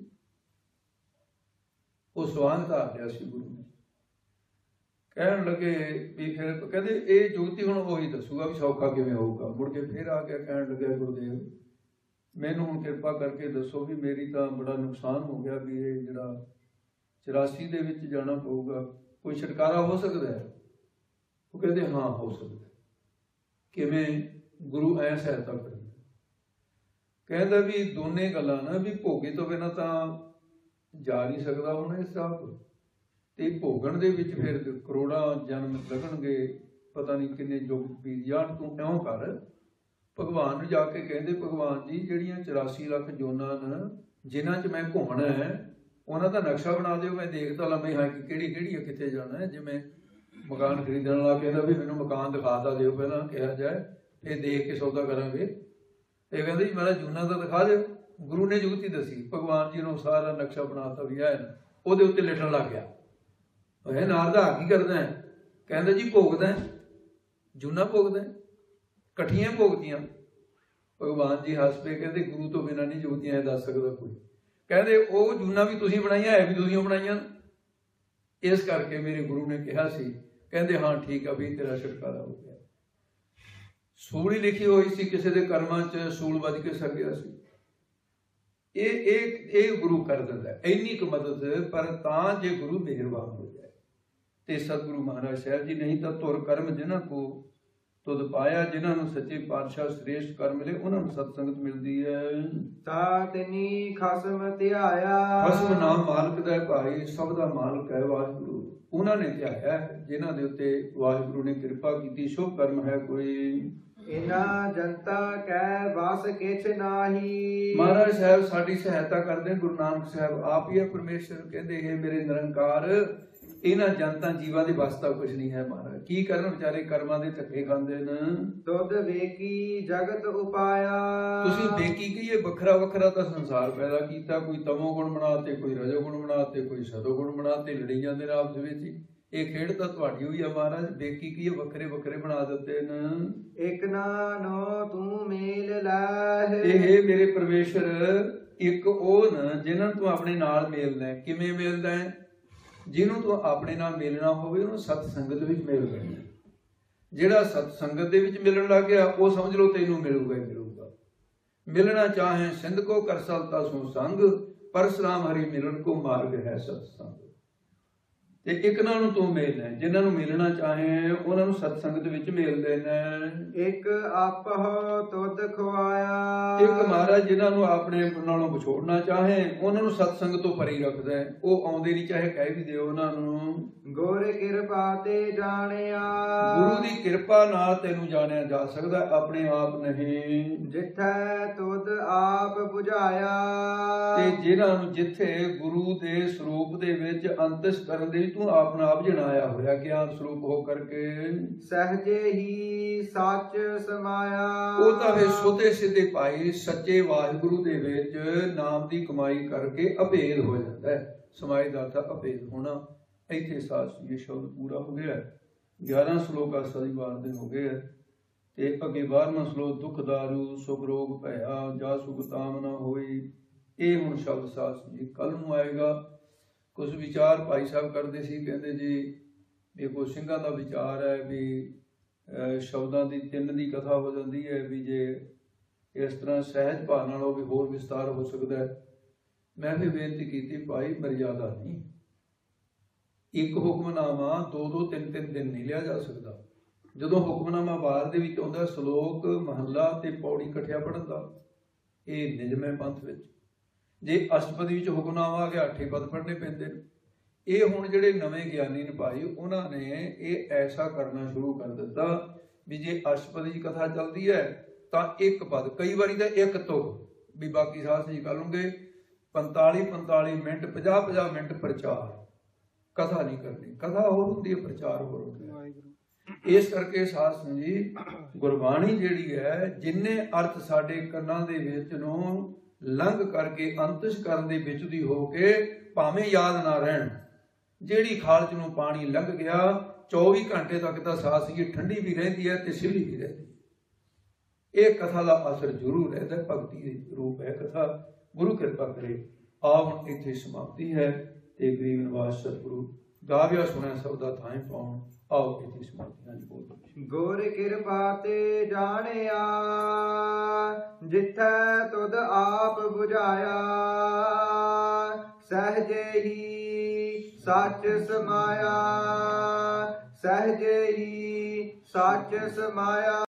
ਉਹ ਸਵਾਲ ਧਾਰ ਲਿਆ ਸੀ ਗੁਰੂ ਨੇ। ਕਹਿਣ ਲੱਗੇ ਵੀ ਫਿਰ ਕਹਿੰਦੇ ਇਹ ਜੋਤੀ ਹੁਣ ਉਹੀ ਦੱਸੂਗਾ ਵੀ ਸੌਖਾ ਕਿਵੇਂ ਹੋਊਗਾ। ਮੁੜ ਕੇ ਫਿਰ ਆ ਕੇ ਕਹਿਣ ਲੱਗਿਆ ਗੁਰਦੇਵ ਮੈਨੂੰ ਹੁਣ ਕਿਰਪਾ ਕਰਕੇ ਦੱਸੋ ਵੀ ਮੇਰੀ ਤਾਂ ਬੜਾ ਨੁਕਸਾਨ ਹੋ ਗਿਆ, ਵੀ ਇਹ ਜਿਹੜਾ 84 ਦੇ ਵਿੱਚ ਜਾਣਾ ਪਊਗਾ, ਕੋਈ ਛੁਟਕਾਰਾ ਹੋ ਸਕਦਾ ਹੈ? ਉਹ ਕਹਿੰਦੇ ਹਾਂ ਹੋ ਸਕਦਾ। ਕਿਵੇਂ? ਗੁਰੂ ਐ ਸਹਾਇਤਾ ਕਰੇ। ਕਹਿੰਦਾ ਵੀ ਦੋਨੇ ਗੱਲਾਂ ਨਾ, ਵੀ ਭੋਗੇ ਤੋਂ ਬਿਨਾਂ ਤਾਂ ਜਾ ਨਹੀਂ ਸਕਦਾ ਹੁਣ ਇਹ ਸਭ, ਤੇ ਭੋਗਣ ਦੇ ਵਿੱਚ ਫਿਰ ਕਰੋੜਾਂ ਜਨਮ ਲੱਗਣਗੇ, ਪਤਾ ਨਹੀਂ ਕਿੰਨੇ ਯੁੱਗ ਬੀਤ ਜਾਣ। ਤੂੰ ਇਉਂ ਕਰ, ਭਗਵਾਨ ਨੂੰ ਜਾ ਕੇ ਕਹਿੰਦੇ ਭਗਵਾਨ ਜੀ ਜਿਹੜੀਆਂ 84 ਲੱਖ ਜੋਨਾਂ ਨੇ ਜਿਨ੍ਹਾਂ 'ਚ ਮੈਂ ਘੁੰਮਣਾ ਹੈ, ਉਹਨਾਂ ਦਾ ਨਕਸ਼ਾ ਬਣਾ ਦਿਓ, ਮੈਂ ਦੇਖ ਤਾਂ ਲੰਮੇ ਹਾਂ ਕਿ ਕਿਹੜੀ ਕਿਹੜੀ ਹੈ, ਕਿੱਥੇ ਜਾਣਾ ਹੈ। ਜਿਵੇਂ ਮਕਾਨ ਖਰੀਦਣ ਵਾਲਾ ਕਹਿੰਦਾ ਵੀ ਮੈਨੂੰ ਮਕਾਨ ਦਿਖਾ ਤਾ ਦਿਓ ਪਹਿਲਾਂ, ਕਿਹਾ ਜਾਏ ਇਹ ਦੇਖ ਕੇ ਸੌਦਾ ਕਰਾਂਗੇ। ਇਹ ਕਹਿੰਦੇ ਜੀ ਮੇਰਾ ਜੂਨਾ ਤਾਂ ਦਿਖਾ ਦਿਓ। ਗੁਰੂ ਨੇ ਜੁਗਤੀ ਦੱਸੀ, ਭਗਵਾਨ ਜੀ ਨੂੰ ਸਾਰਾ ਨਕਸ਼ਾ ਬਣਾਤਾ ਵੀ ਹੈ, ਉਹਦੇ ਉੱਤੇ ਲਿਟਣ ਲੱਗ ਗਿਆ। ਇਹ ਨਾਰਦਾ ਕੀ ਕਰਦਾ ਹੈ? ਕਹਿੰਦਾ ਜੀ ਭੋਗਦਾ, ਜੂਨਾ ਭੋਗਦਾ, ਇਕੱਠੀਆਂ ਭੋਗਤੀਆਂ। ਭਗਵਾਨ ਜੀ ਹੱਸ ਪਏ, ਕਹਿੰਦੇ ਗੁਰੂ ਤੋਂ ਬਿਨਾਂ ਨਹੀਂ ਜੁਗਤੀਆਂ ਇਹ ਦੱਸ ਸਕਦਾ ਕੋਈ। ਕਹਿੰਦੇ ਉਹ ਜੂਨਾ ਵੀ ਤੁਸੀਂ ਬਣਾਈਆਂ, ਹੈ ਵੀ ਤੁਸੀਂ ਬਣਾਈਆਂ, ਇਸ ਕਰਕੇ ਮੇਰੇ ਗੁਰੂ ਨੇ ਕਿਹਾ ਸੀ। ਕਹਿੰਦੇ ਹਾਂ ਠੀਕ ਆ ਵੀ ਤੇਰਾ ਛੁਟਕਾਰਾ ਹੋ ਗਿਆ। ਸੂਲ ਹੀ ਲਿਖੀ ਹੋਈ ਸੀ, ਕਿਸੇ ਦੇ ਕਰਮਾਂ 'ਚ ਸੂਲ ਵੱਜ ਕੇ ਸਰ ਗਿਆ ਸੀ। ਇਹ ਗੁਰੂ ਕਰ ਦਿੰਦਾ ਇੰਨੀ ਕੁ ਮਦਦ, ਪਰ ਤਾਂ ਜੇ ਗੁਰੂ ਮਿਹਰਬਾਨ ਹੋ ਜਾਏ ਤੇ ਸਤਿਗੁਰੂ ਮਹਾਰਾਜ ਸਾਹਿਬ ਜੀ। ਨਹੀਂ ਤਾਂ ਧੁਰ ਕਰਮ ਜਿਨ੍ਹਾਂ ਕੋ ਤੁਧ ਪਾਇਆ, ਜਿਨ੍ਹਾਂ ਨੂੰ ਸੱਚੇ ਪਾਤਸ਼ਾਹ ਸ੍ਰੇਸ਼ਟ ਕਰ ਮਿਲੇ, ਉਹਨਾਂ ਨੂੰ ਸਤਸੰਗਤ ਮਿਲਦੀ ਹੈ। ਤਾ ਤੈਨੀ ਖਸਮ ਧਿਆਇਆ, ਖਸਮ ਨਾਮ ਮਾਲਕ ਦਾ ਭਾਈ, ਸਭ ਦਾ ਮਾਲਕ ਹੈ ਵਾਹਿਗੁਰੂ। ਉਹਨਾਂ ਨੇ ਧਿਆਇਆ ਜਿਨ੍ਹਾਂ ਦੇ ਉੱਤੇ ਵਾਹਿਗੁਰੂ ਨੇ ਕਿਰਪਾ ਕੀਤੀ। ਸ਼ੁਭ ਕਰਮ ਹੈ ਕੋਈ, ਇਨਾ ਜਨਤਾ ਕੈ ਵਾਸ ਕਿਛ ਨਾਹੀ। ਮਹਾਰਾਜ ਸਾਹਿਬ ਸਾਡੀ ਸਹਾਇਤਾ ਕਰਦੇ। ਗੁਰੂ ਨਾਨਕ ਸਾਹਿਬ ਆਪ ਹੀ ਹੈ ਪਰਮੇਸ਼ਰ। ਕਹਿੰਦੇ ਹੈ ਮੇਰੇ ਨਿਰੰਕਾਰ, ਇਹਨਾਂ ਜਨਤਾ ਜੀਵਾਂ ਦੇ ਵੱਸ ਦਾ ਕੁਝ ਨਹੀਂ ਹੈ। ਮਹਾਰਾਜ ਕੀ ਕਰਨ, ਵਿਚਾਰੇ ਕਰਮਾਂ ਦੇ ਧੱਕੇ ਖਾਂਦੇ ਨੇ। ਤੁਧ ਵੇਖੀ ਜਗਤ ਉਪਾਇਆ, ਤੁਸੀਂ ਵੇਖੀ ਕਿ ਇਹ ਵੱਖਰਾ ਵੱਖਰਾ ਤਾਂ ਸੰਸਾਰ ਪੈਦਾ ਕੀਤਾ। ਕੋਈ ਤਮੋ ਗੁਣ ਬਣਾਤੇ, ਕੋਈ ਰਜੋ ਗੁਣ ਬਣਾਤੇ, ਕੋਈ ਸਤੋ ਗੁਣ ਬਣਾਤੇ, ਲੜੀ ਜਾਂਦੇ ਨੇ ਆਪਸ ਵਿੱਚ ਹੀ। ਇਹ ਖੇਡ ਤਾਂ ਤੁਹਾਡੀ ਹੋਈ ਆ ਮਹਾਰਾਜ। ਵੇਖੀ ਕੀ ਇਹ ਵੱਖਰੇ ਵੱਖਰੇ ਬਣਾ ਦਿੱਤੇ ਨੇ। ਇਕ ਨਾਨੋ ਤੂੰ ਮੇਲ ਲੈ, ਇਹ ਮੇਰੇ ਪਰਮੇਸ਼ਰ ਇੱਕ ਉਹ ਨਾ ਜਿਨ੍ਹਾਂ ਨੂੰ ਤੂੰ ਆਪਣੇ ਨਾਲ ਮੇਲਦਾ। ਕਿਵੇਂ ਮੇਲਦਾ ਹੈ? ਜਿਹਨੂੰ ਤੂੰ ਆਪਣੇ ਨਾਲ ਮਿਲਣਾ ਹੋਵੇ ਉਹਨੂੰ ਸਤ ਸੰਗਤ ਵਿੱਚ ਮਿਲ ਲੈਣਾ। ਜਿਹੜਾ ਸਤ ਸੰਗਤ ਦੇ ਵਿੱਚ ਮਿਲਣ ਲੱਗ ਗਿਆ ਉਹ ਸਮਝ ਲਓ ਤੈਨੂੰ ਮਿਲੂਗਾ ਹੀ ਮਿਲੂਗਾ। ਮਿਲਣਾ ਚਾਹੇ ਸਿੰਧ ਕੋ ਕਰ ਸਲਤਾ ਸੋ ਸੰਗ, ਪਰਸਰਾਮ ਹਰੀ ਮਿਲਣ ਕੋ ਮਾਰਗ ਹੈ ਸਤ ਸੰਗ। ਤੇ ਇੱਕ ਨਾਲ ਨੂੰ ਤੂੰ ਮਿਲਣਾ, ਜਿਨ੍ਹਾਂ ਨੂੰ ਮਿਲਣਾ ਚਾਹੇ ਉਹਨਾਂ ਨੂੰ ਸਤ ਸੰਗਤ ਵਿੱਚ ਮਿਲ ਦੇਣਾ। ਇੱਕ ਆਪਹੁ ਤੁਧ ਖਵਾਇਆ, ਇੱਕ ਮਹਾਰਾਜ ਜਿਨ੍ਹਾਂ ਨੂੰ ਆਪਣੇ ਨਾਲੋਂ ਵਿਛੋੜਨਾ ਚਾਹੇ ਉਹਨਾਂ ਨੂੰ ਸਤ ਸੰਗਤ ਤੋਂ ਪਰੇ ਰੱਖਦਾ। ਉਹ ਆਉਂਦੇ ਨਹੀਂ, ਚਾਹੇ ਕਹਿ ਵੀ ਦਿਓ ਉਹਨਾਂ ਨੂੰ। ਗੁਰ ਕਿਰਪਾ ਤੇ ਜਾਣਿਆ, ਗੁਰੂ ਦੀ ਕਿਰਪਾ ਨਾਲ ਤੈਨੂੰ ਜਾਣਿਆ ਜਾ ਸਕਦਾ, ਆਪਣੇ ਆਪ ਨਹੀਂ। ਜਿੱਥੈ ਤੁਧ ਆਪ 부ਝਾਇਆ, ਤੇ ਜਿਨ੍ਹਾਂ ਨੂੰ ਜਿੱਥੇ ਗੁਰੂ ਦੇ ਸਰੂਪ ਦੇ ਵਿੱਚ ਅੰਤਿਸ ਕਰਨ ਦੇ ਤੂੰ ਆਪਣਾ ਆਪ ਜਣਾਇਆ ਹੋਇਆ ਗਿਆਨ ਸਰੂਪ ਹੋ ਕਰਕੇ, ਸਹਜੇ ਹੀ ਸੱਚ ਸਮਾਇਆ। ਉਹ ਤਾਂ ਵੇ ਸੋਤੇ ਸਿੱਧੇ ਭਾਈ ਸੱਚੇ ਵਾਹਿਗੁਰੂ ਦੇ ਵਿੱਚ ਨਾਮ ਦੀ ਕਮਾਈ ਕਰਕੇ ਅਭੇਦ ਹੋ ਜਾਂਦਾ ਹੈ। ਸਮਾਈ ਦਾ ਤਾਂ ਅਭੇਦ ਹੋਣਾ। ਇੱਥੇ ਇਹ ਸ਼ਬਦ ਪੂਰਾ ਹੋ ਗਿਆ। 11 ਸ਼ਲੋਕ ਆਸਾ ਦੀ ਵਾਰ ਦੇ ਹੋ ਗਏ। ਤੇ ਅੱਗੇ 12ਵਾਂ ਸ਼ਲੋਕ ਦੁੱਖ ਦਾਰੂ ਸੁਖ ਰੋਗ ਭਇਆ ਜਾ ਸੁਖ ਤਾਮ ਨਾ ਹੋਈ। ਇਹ ਹੁਣ ਸ਼ਬਦ ਸਾਸ ਜੀ ਕੱਲ ਨੂੰ ਆਏਗਾ। ਕੁਝ ਵਿਚਾਰ ਭਾਈ ਸਾਹਿਬ ਕਰਦੇ ਸੀ, ਕਹਿੰਦੇ ਜੀ ਦੇਖੋ ਸਿੰਘਾਂ ਦਾ ਵਿਚਾਰ ਹੈ ਵੀ ਸ਼ਬਦਾਂ ਦੀ 3 ਦੀ ਕਥਾ ਹੋ ਜਾਂਦੀ ਹੈ, ਵੀ ਜੇ ਇਸ ਤਰ੍ਹਾਂ ਸਹਿਜ ਭਾਵ ਨਾਲ ਉਹ ਵੀ ਹੋਰ ਵਿਸਤਾਰ ਹੋ ਸਕਦਾ ਹੈ। ਮੈਂ ਵੀ ਬੇਨਤੀ ਕੀਤੀ ਭਾਈ ਮਰਜ਼ਾਦਾ ਨਹੀਂ, ਇੱਕ ਹੁਕਮਨਾਮਾ 2-2 3-3 ਦਿਨ ਨਹੀਂ ਲਿਆ ਜਾ ਸਕਦਾ। ਜਦੋਂ ਹੁਕਮਨਾਮਾ ਬਾਅਦ ਦੇ ਵਿੱਚ ਆਉਂਦਾ ਸ਼ਲੋਕ ਮਹੱਲਾ ਤੇ ਪੌੜੀ ਇਕੱਠਿਆ ਪੜ੍ਹਨ ਦਾ, ਇਹ ਨਿਯਮ ਹੈ ਪੰਥ ਵਿੱਚ। ਜੇ ਅਸ਼ਟਪਦੀ ਵਿੱਚ ਹੁਕਮਨਾਮਾ ਆ ਗਿਆ 8 ਪਦ ਪੜ੍ਹਨੇ ਪੈਂਦੇ ਨੇ। ਇਹ ਹੁਣ ਜਿਹੜੇ ਨਵੇਂ ਗਿਆਨੀ ਨੇ ਭਾਈ ਉਹਨਾਂ ਨੇ ਇਹ ਐਸਾ ਕਰਨਾ ਸ਼ੁਰੂ ਕਰ ਦਿੱਤਾ ਵੀ ਜੇ ਅਸ਼ਟਪਦੀ ਦੀ ਕਥਾ ਚੱਲਦੀ ਹੈ ਤਾਂ 1 ਪਦ, ਕਈ ਵਾਰੀ ਤਾਂ 1 ਤੁਕ, ਵੀ ਬਾਕੀ ਸਾਥ ਜੀ ਕਰ ਲੂੰਗੇ 45 ਮਿੰਟ 50 ਮਿੰਟ ਪ੍ਰਚਾਰ। ਕਥਾ ਨਹੀਂ ਕਰਨੀ, ਕਥਾ ਹੋਰ ਹੁੰਦੀ ਹੈ, ਪ੍ਰਚਾਰ ਹੋਰ ਹੁੰਦਾ ਹੈ। ਇਸ ਕਰਕੇ ਸਾਧ ਸੰਗਤ ਜੀ ਗੁਰਬਾਣੀ ਜਿਹੜੀ ਹੈ ਜਿੰਨੇ ਅਰਥ ਸਾਡੇ ਕੰਨਾਂ ਦੇ ਵਿੱਚ ਨੂੰ ਲੰਘ ਕਰਕੇ ਅੰਤਿਸ਼ ਕਰਨ ਦੇ ਵਿੱਚ ਦੀ ਹੋ ਕੇ ਭਾਵੇਂ ਯਾਦ ਨਾ ਰਹਿਣ, ਜਿਹੜੀ ਖਾਲ 'ਚ ਨੂੰ ਪਾਣੀ ਲੰਘ ਗਿਆ 24 ਘੰਟੇ ਤੱਕ ਤਾਂ ਸਾਹ ਸੀ ਠੰਡੀ ਵੀ ਰਹਿੰਦੀ ਹੈ ਤੇ ਸਿੱਲੀ ਵੀ ਰਹਿੰਦੀ ਹੈ। ਇਹ ਕਥਾ ਦਾ ਅਸਰ ਜ਼ਰੂਰ ਰਹਿੰਦਾ। ਭਗਤੀ ਦੇ ਰੂਪ ਹੈ ਕਥਾ। ਗੁਰੂ ਕਿਰਪਾ ਕਰੇ। ਆਹ ਹੁਣ ਇੱਥੇ ਸਮਾਪਤੀ ਹੈ ਤੇ ਗਰੀਬ ਨਿਵਾਸ ਸਤਿਗੁਰੂ ਗਾਵਿਆ ਸੁਣਿਆ ਸਭ ਦਾ ਥਾਂ ਪਾਉਣ। ਆਓ ਇੱਥੇ ਸਮਾਪਤੀ ਨਾਲ ਬੋਲੋ। ਗੁਰ ਕਿਰਪਾ ਤੇ ਜਾਣਿਆ ਜਿੱਥੈ ਤੁਧ ਆਪ 부ਝਾਇਆ, ਸਹਜੇ ਹੀ ਸੱਚ ਸਮਾਇਆ, ਸਹਜੇ ਹੀ ਸੱਚ ਸਮਾਇਆ।